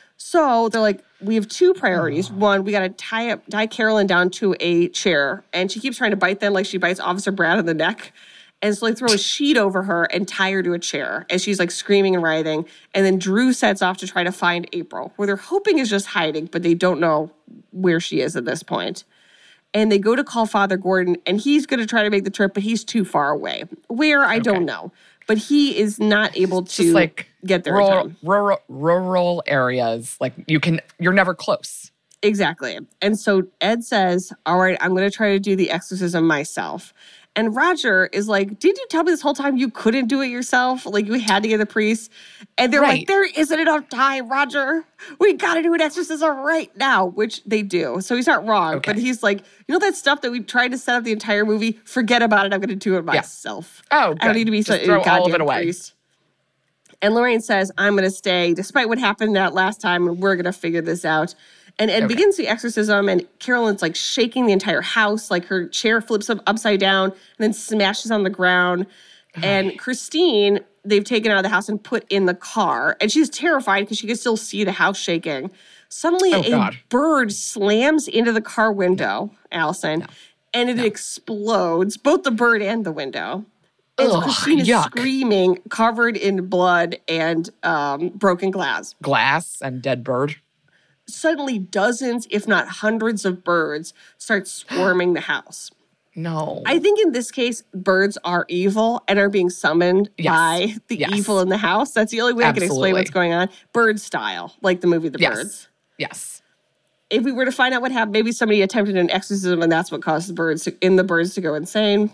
So they're like, we have two priorities. One, we got to tie up, tie Carolyn down to a chair, and she keeps trying to bite them, like she bites Officer Brad in the neck. And so they throw a sheet over her and tie her to a chair as she's, like, screaming and writhing. And then Drew sets off to try to find April, where they're hoping is just hiding, but they don't know where she is at this point. And they go to call Father Gordon, and he's going to try to make the trip, but he's too far away. Where, I don't know. But he is not able to Just like get there in rural, time. rural, rural areas. Like you can, you're never close. Exactly. And so Ed says, all right, I'm going to try to do the exorcism myself. And Roger is like, did you tell me this whole time you couldn't do it yourself? Like, you had to get the priest. And they're Right. like, there isn't enough time, Roger. We got to do an exorcism right now, which they do. So he's not wrong. Okay. But he's like, you know that stuff that we tried to set up the entire movie? Forget about it. I'm going to do it myself. Oh, I don't good. need to be Just such a throw all of goddamn it away. priest. And Lorraine says, I'm going to stay, despite what happened that last time, and we're going to figure this out. And Ed Okay. begins the exorcism, and Carolyn's like shaking the entire house. Like her chair flips up upside down and then smashes on the ground. And Christine, they've taken out of the house and put in the car. And she's terrified because she can still see the house shaking. Suddenly, Oh, a God. bird slams into the car window, Allison, and it explodes, both the bird and the window. And Ugh, Christine is yuck. screaming, covered in blood and um, broken glass. Glass and dead bird. Suddenly, dozens, if not hundreds of birds start swarming the house. No. I think in this case, birds are evil and are being summoned Yes. by the Yes. evil in the house. That's the only way I can explain Absolutely. what's going on. Bird style, like the movie The yes. Birds. Yes. If we were to find out what happened, maybe somebody attempted an exorcism and that's what caused the birds to, in the birds to go insane.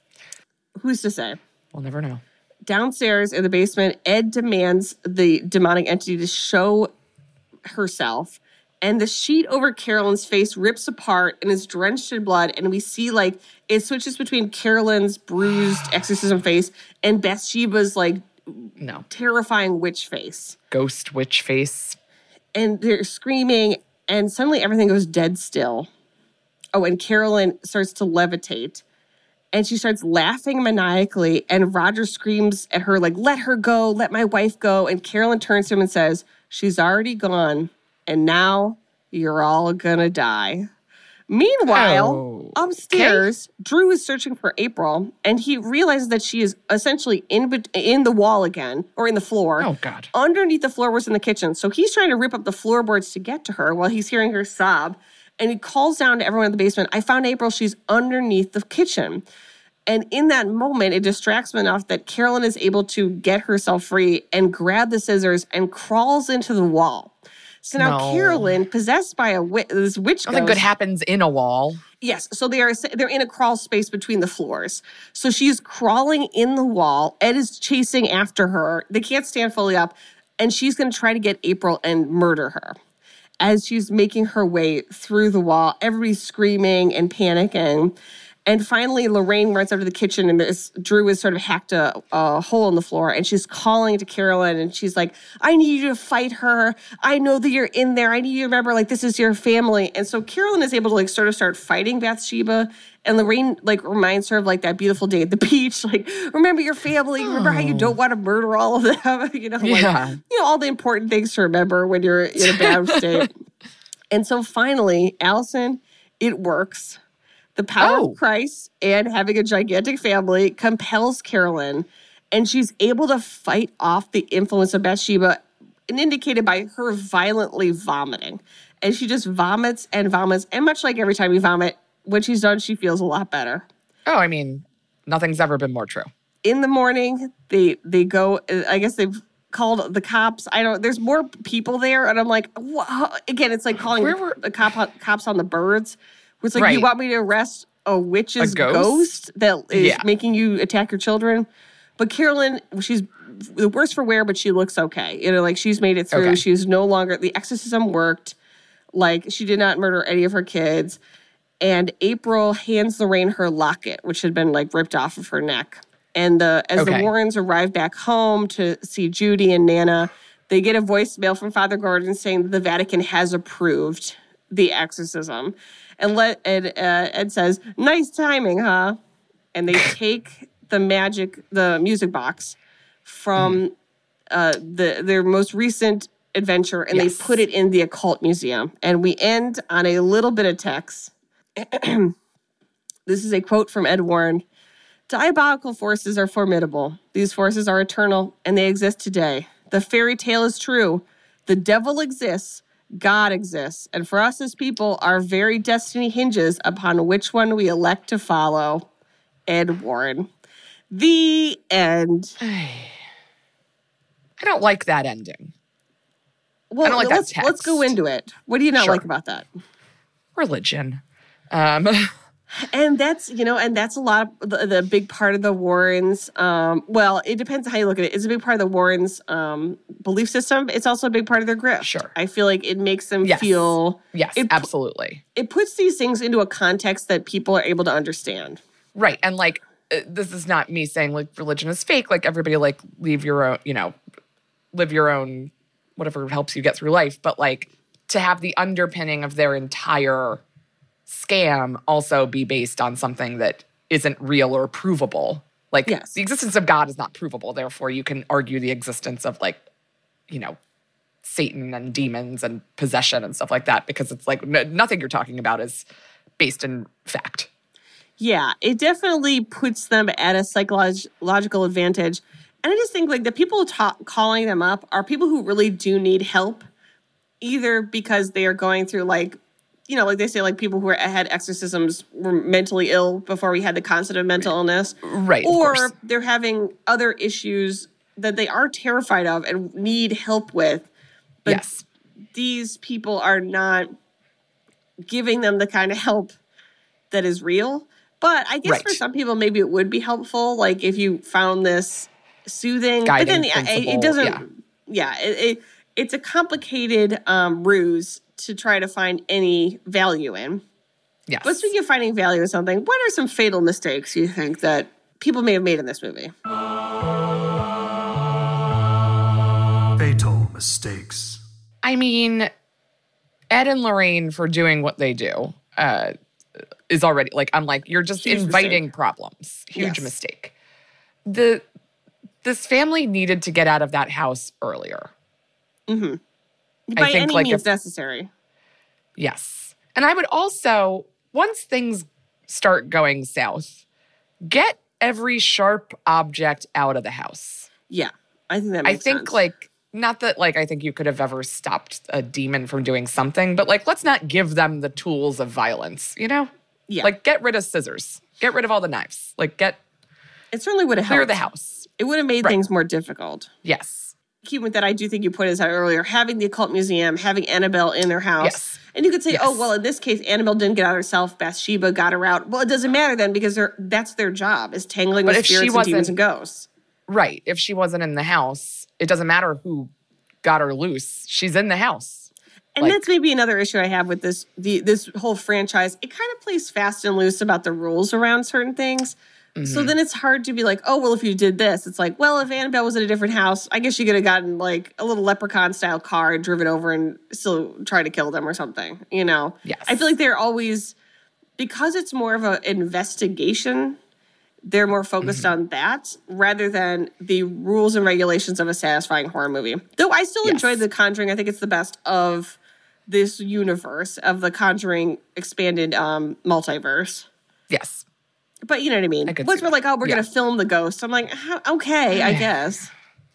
Who's to say? We'll never know. Downstairs in the basement, Ed demands the demonic entity to show herself. And the sheet over Carolyn's face rips apart and is drenched in blood. And we see like it switches between Carolyn's bruised exorcism face and Bathsheba's like No. terrifying witch face. Ghost witch face. And they're screaming, and suddenly everything goes dead still. Oh, and Carolyn starts to levitate. And she starts laughing maniacally, and Roger screams at her, like, let her go, let my wife go. And Carolyn turns to him and says, she's already gone, and now you're all gonna die. Meanwhile, Oh, upstairs, Drew is searching for April, and he realizes that she is essentially in bet- in the wall again, or in the floor. Oh, God. Underneath the floorboards in the kitchen. So he's trying to rip up the floorboards to get to her while he's hearing her sob. And he calls down to everyone in the basement, I found April, she's underneath the kitchen. And in that moment, it distracts him enough that Carolyn is able to get herself free and grab the scissors and crawls into the wall. So now No. Carolyn, possessed by a wi- this witch Nothing good ghost- happens in a wall. Yes, so they are they're in a crawl space between the floors. So she's crawling in the wall. Ed is chasing after her. They can't stand fully up, and she's going to try to get April and murder her. As she's making her way through the wall, everybody's screaming and panicking. And finally, Lorraine runs up to the kitchen, and this, Drew has sort of hacked a, a hole in the floor, and she's calling to Carolyn, and she's like, I need you to fight her. I know that you're in there. I need you to remember, like, this is your family. And so Carolyn is able to, like, sort of start fighting Bathsheba, and Lorraine, like, reminds her of, like, that beautiful day at the beach. Like, remember your family. Remember how you don't want to murder all of them. you know, like, Yeah. you know, all the important things to remember when you're in a bad state. And so finally, Allison, it works. The power Oh. of Christ and having a gigantic family compels Carolyn, and she's able to fight off the influence of Bathsheba, and indicated by her violently vomiting. And she just vomits and vomits. And much like every time you vomit, when she's done, she feels a lot better. Oh, I mean, nothing's ever been more true. In the morning, they they go, I guess they've called the cops. I don't, there's more people there. And I'm like, wow. Again, it's like calling Where were- the cop, cops on the birds. It's like, you Right. want me to arrest a witch's A ghost? ghost? that is Yeah. making you attack your children? But Carolyn, she's the worse for wear, but she looks okay. You know, like she's made it through. Okay. She's no longer, the exorcism worked. Like she did not murder any of her kids. And April hands Lorraine her locket, which had been like ripped off of her neck. And the as Okay. the Warrens arrive back home to see Judy and Nana, they get a voicemail from Father Gordon saying that the Vatican has approved the exorcism. And let Ed, uh, Ed says, nice timing, huh? And they take the magic, the music box from uh, the their most recent adventure, and Yes. they put it in the occult museum. And we end on a little bit of text. This is a quote from Ed Warren. Diabolical forces are formidable. These forces are eternal, and they exist today. The fairy tale is true. The devil exists. God exists. And for us as people, our very destiny hinges upon which one we elect to follow. Ed Warren. The end. I don't like that ending. Well, don't like that let's, let's go text. into it. What do you not Sure. like about that? Religion. Um, And that's, you know, and that's a lot of the, the big part of the Warrens. Um, well, it depends on how you look at it. It's a big part of the Warrens' um, belief system. It's also a big part of their grift. Sure. I feel like it makes them Yes. feel. yes, It, absolutely. it puts these things into a context that people are able to understand. Right. And like, uh, this is not me saying like religion is fake. Like everybody like leave your own, you know, live your own, whatever helps you get through life. But like to have the underpinning of their entire scam also be based on something that isn't real or provable. Like, yes. the existence of God is not provable. Therefore, you can argue the existence of, like, you know, Satan and demons and possession and stuff like that, because it's like n- nothing you're talking about is based in fact. Yeah, it definitely puts them at a psychological advantage. And I just think, like, the people ta- calling them up are people who really do need help, either because they are going through, like, you know, like they say, like, people who are, had exorcisms were mentally ill before we had the concept of mental illness. Right, of Or course. they're having other issues that they are terrified of and need help with. But yes. these people are not giving them the kind of help that is real. But I guess Right. for some people, maybe it would be helpful, like, if you found this soothing. Guiding but then yeah, it, principle, it doesn't. yeah. Yeah, it, it, it's a complicated um, ruse to try to find any value in. Yes. But speaking of finding value in something, what are some fatal mistakes you think that people may have made in this movie? Fatal mistakes. I mean, Ed and Lorraine, for doing what they do, uh, is already, like, I'm like, you're just Huge inviting mistake. problems. Huge Yes. mistake. The This family needed to get out of that house earlier. Mm-hmm. I By think, any like, means if- necessary. Yes. And I would also, once things start going south, get every sharp object out of the house. Yeah, I think that I makes think, sense. like, not that, like, I think you could have ever stopped a demon from doing something, but, like, let's not give them the tools of violence, you know? Yeah. Like, get rid of scissors. Get rid of all the knives. Like, get, it certainly would have clear helped. the house. It would have made Right. things more difficult. Yes. Keep with that, I do think you pointed this out earlier, having the occult museum, having Annabelle in their house. Yes. And you could say, Yes. oh, well, in this case, Annabelle didn't get out herself. Bathsheba got her out. Well, it doesn't matter then because they're, that's their job, is tangling But with if she spirits and demons and wasn't- ghosts. Right. If she wasn't in the house, it doesn't matter who got her loose. She's in the house. And Like- that's maybe another issue I have with this the this whole franchise. It kind of plays fast and loose about the rules around certain things. Mm-hmm. So then it's hard to be like, oh, well, if you did this, it's like, well, if Annabelle was in a different house, I guess you could have gotten like a little leprechaun style car and driven over and still try to kill them or something, you know? Yes. I feel like they're always, because it's more of an investigation, they're more focused Mm-hmm. on that rather than the rules and regulations of a satisfying horror movie. Though I still Yes. enjoyed The Conjuring. I think it's the best of this universe of the Conjuring expanded um, multiverse. Yes. But you know what I mean? I could Once see we're like, that. oh, we're Yeah. going to film the ghost. I'm like, "Huh, okay, I guess.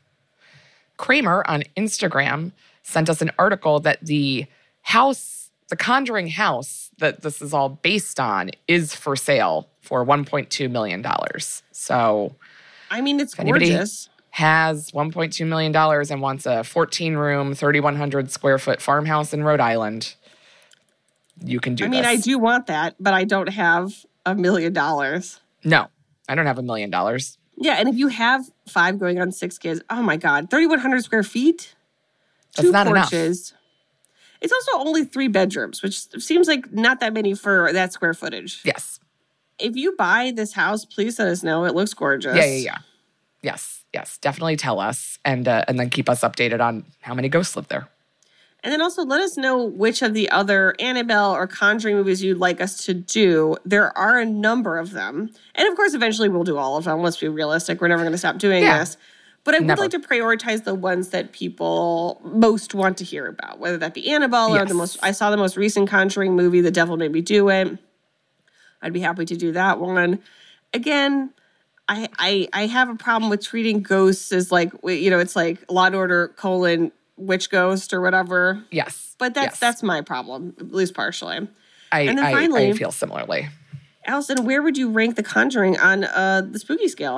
Kramer on Instagram sent us an article that the house, the Conjuring house that this is all based on, is for sale for one point two million dollars. So I mean, it's if anybody gorgeous. has one point two million dollars and wants a fourteen room, thirty-one hundred square foot farmhouse in Rhode Island, you can do I mean, this. I do want that, but I don't have a million dollars. No, I don't have a million dollars. Yeah, and if you have five going on six kids, oh my God, thirty-one hundred square feet? That's Two not enough. porches. It's also only three bedrooms, which seems like not that many for that square footage. Yes. If you buy this house, please let us know. It looks gorgeous. Yeah, yeah, yeah. Yes, yes. Definitely tell us and uh, and then keep us updated on how many ghosts live there. And then also let us know which of the other Annabelle or Conjuring movies you'd like us to do. There are a number of them. And of course, eventually we'll do all of them. Let's be realistic. We're never going to stop doing Yeah. this. But I would Never. like to prioritize the ones that people most want to hear about, whether that be Annabelle or Yes. the most, I saw the most recent Conjuring movie, The Devil Made Me Do It. I'd be happy to do that one. Again, I, I I have a problem with treating ghosts as like, you know, it's like Law and Order colon witch ghost or whatever. Yes. But that's yes. that's my problem, at least partially. I, and then I, finally- I feel similarly. Allison, where would you rank The Conjuring on uh, the spooky scale?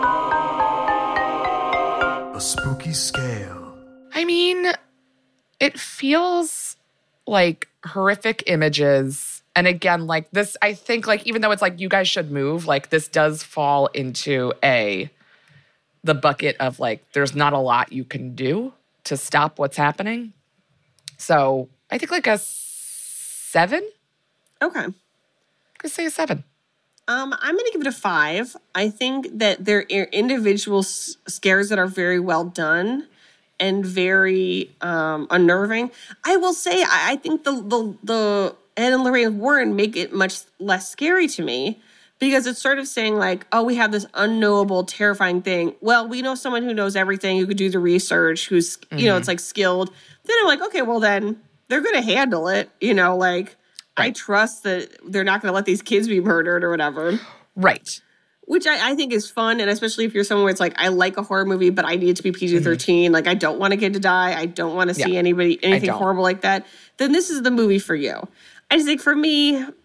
A spooky scale. I mean, it feels like horrific images. And again, like this, I think like, even though it's like, you guys should move, like this does fall into a, the bucket of like, there's not a lot you can do to stop what's happening. So I think like a seven. Okay. I'm gonna say a seven. Um, I'm going to give it a five. I think that there are individual s- scares that are very well done. and very um, unnerving. I will say, I, I think the, the, the Ed and Lorraine Warren make it much less scary to me because it's sort of saying like, oh, we have this unknowable, terrifying thing. Well, we know someone who knows everything, who could do the research, who's, mm-hmm. you know, it's like skilled. Then I'm like, okay, well then they're going to handle it. You know, like right. I trust that they're not going to let these kids be murdered or whatever. Right. Which I, I think is fun, and especially if you're someone where it's like, I like a horror movie, but I need it to be P G thirteen. Mm-hmm. Like, I don't want a kid to die. I don't want to see yeah, anybody anything horrible like that. Then this is the movie for you. I just think for me, eh,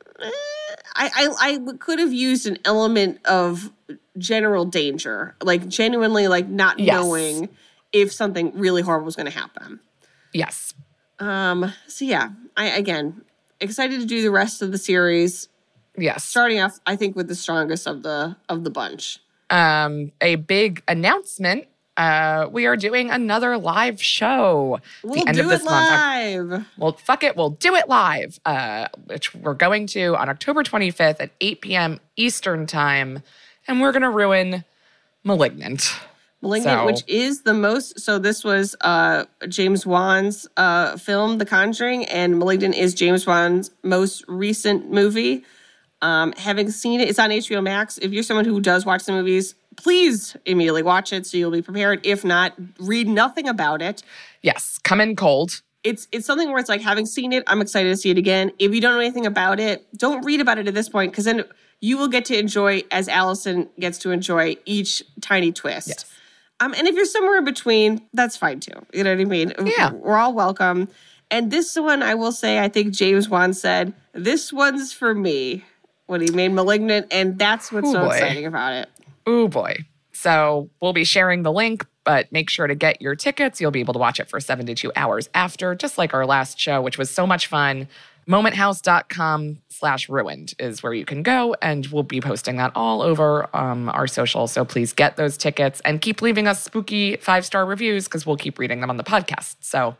I, I I could have used an element of general danger, like genuinely, like not yes. knowing if something really horrible was going to happen. Yes. Um. So yeah, I again excited to do the rest of the series. Yes. Starting off, I think, with the strongest of the of the bunch. Um, a big announcement. Uh, we are doing another live show. We'll the end do of this it live. Month. Well, fuck it. We'll do it live, uh, which we're going to on October twenty-fifth at eight p.m. Eastern time. And we're going to ruin Malignant. Malignant, so. Which is the most... So this was uh, James Wan's uh, film, The Conjuring, and Malignant is James Wan's most recent movie. Um, having seen it, it's on H B O Max. If you're someone who does watch the movies, please immediately watch it so you'll be prepared. If not, read nothing about it. Yes, come in cold. It's it's something where it's like, having seen it, I'm excited to see it again. If you don't know anything about it, don't read about it at this point, because then you will get to enjoy, as Allison gets to enjoy, each tiny twist. Yes. Um, and if you're somewhere in between, that's fine too. You know what I mean? Yeah. We're all welcome. And this one, I will say, I think James Wan said, this one's for me. When he made Malignant, and that's what's Ooh, so boy. exciting about it. Ooh, boy. So we'll be sharing the link, but make sure to get your tickets. You'll be able to watch it for seventy-two hours after, just like our last show, which was so much fun. momenthouse.com slash ruined is where you can go, and we'll be posting that all over um, our social. So please get those tickets and keep leaving us spooky five-star reviews because we'll keep reading them on the podcast. So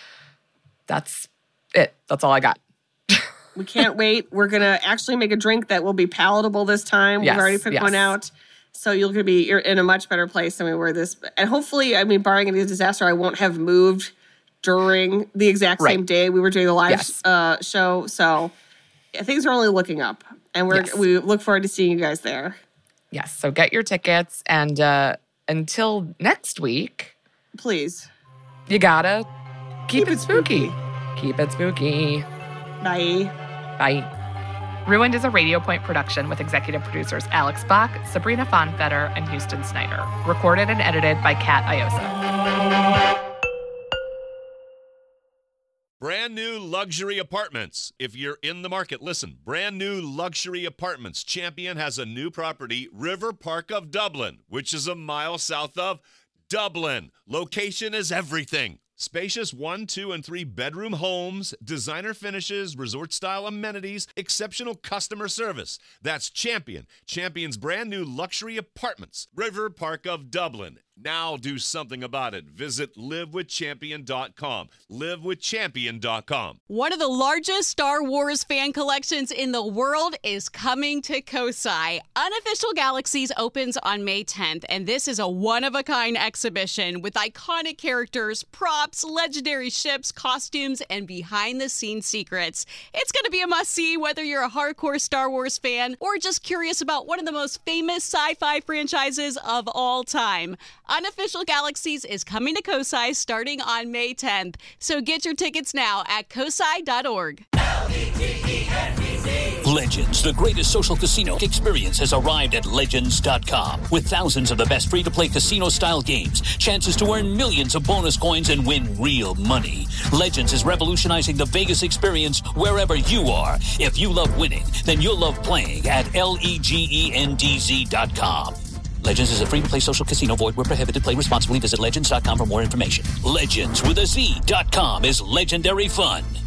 that's it. That's all I got. We can't wait. We're going to actually make a drink that will be palatable this time. Yes, We've already picked yes. one out. So you're going to be you're in a much better place than we were this. And hopefully, I mean, barring any disaster, I won't have moved during the exact right. same day we were doing the live yes. uh, show. So yeah, things are only looking up. And we're yes. we look forward to seeing you guys there. Yes. So get your tickets. And uh, until next week, please, you got to keep, keep it spooky. spooky. Keep it spooky. Bye. Bye. Ruined is a Radio Point production with executive producers Alex Bach, Sabrina Fonfetter, and Houston Snyder. Recorded and edited by Kat Iosa. Brand new luxury apartments. If you're in the market, listen. Brand new luxury apartments. Champion has a new property, River Park of Dublin, which is a mile south of Dublin. Location is everything. Spacious one, two, and three bedroom homes, designer finishes, resort-style amenities, exceptional customer service. That's Champion. Champion's brand new luxury apartments. River Park of Dublin. Now do something about it. Visit live with champion dot com. live with champion dot com. One of the largest Star Wars fan collections in the world is coming to Kosai. Unofficial Galaxies opens on May tenth, and this is a one-of-a-kind exhibition with iconic characters, props, legendary ships, costumes, and behind-the-scenes secrets. It's going to be a must-see whether you're a hardcore Star Wars fan or just curious about one of the most famous sci-fi franchises of all time. Unofficial Galaxies is coming to Kosai starting on May tenth. So get your tickets now at kosai dot org. Legends, the greatest social casino experience, has arrived at legends dot com. With thousands of the best free-to-play casino-style games, chances to earn millions of bonus coins and win real money. Legends is revolutionizing the Vegas experience wherever you are. If you love winning, then you'll love playing at legends dot com. Legends is a free-to-play social casino. Void where prohibited. Play responsibly. Visit legends dot com for more information. Legends with a Z dot com is legendary fun.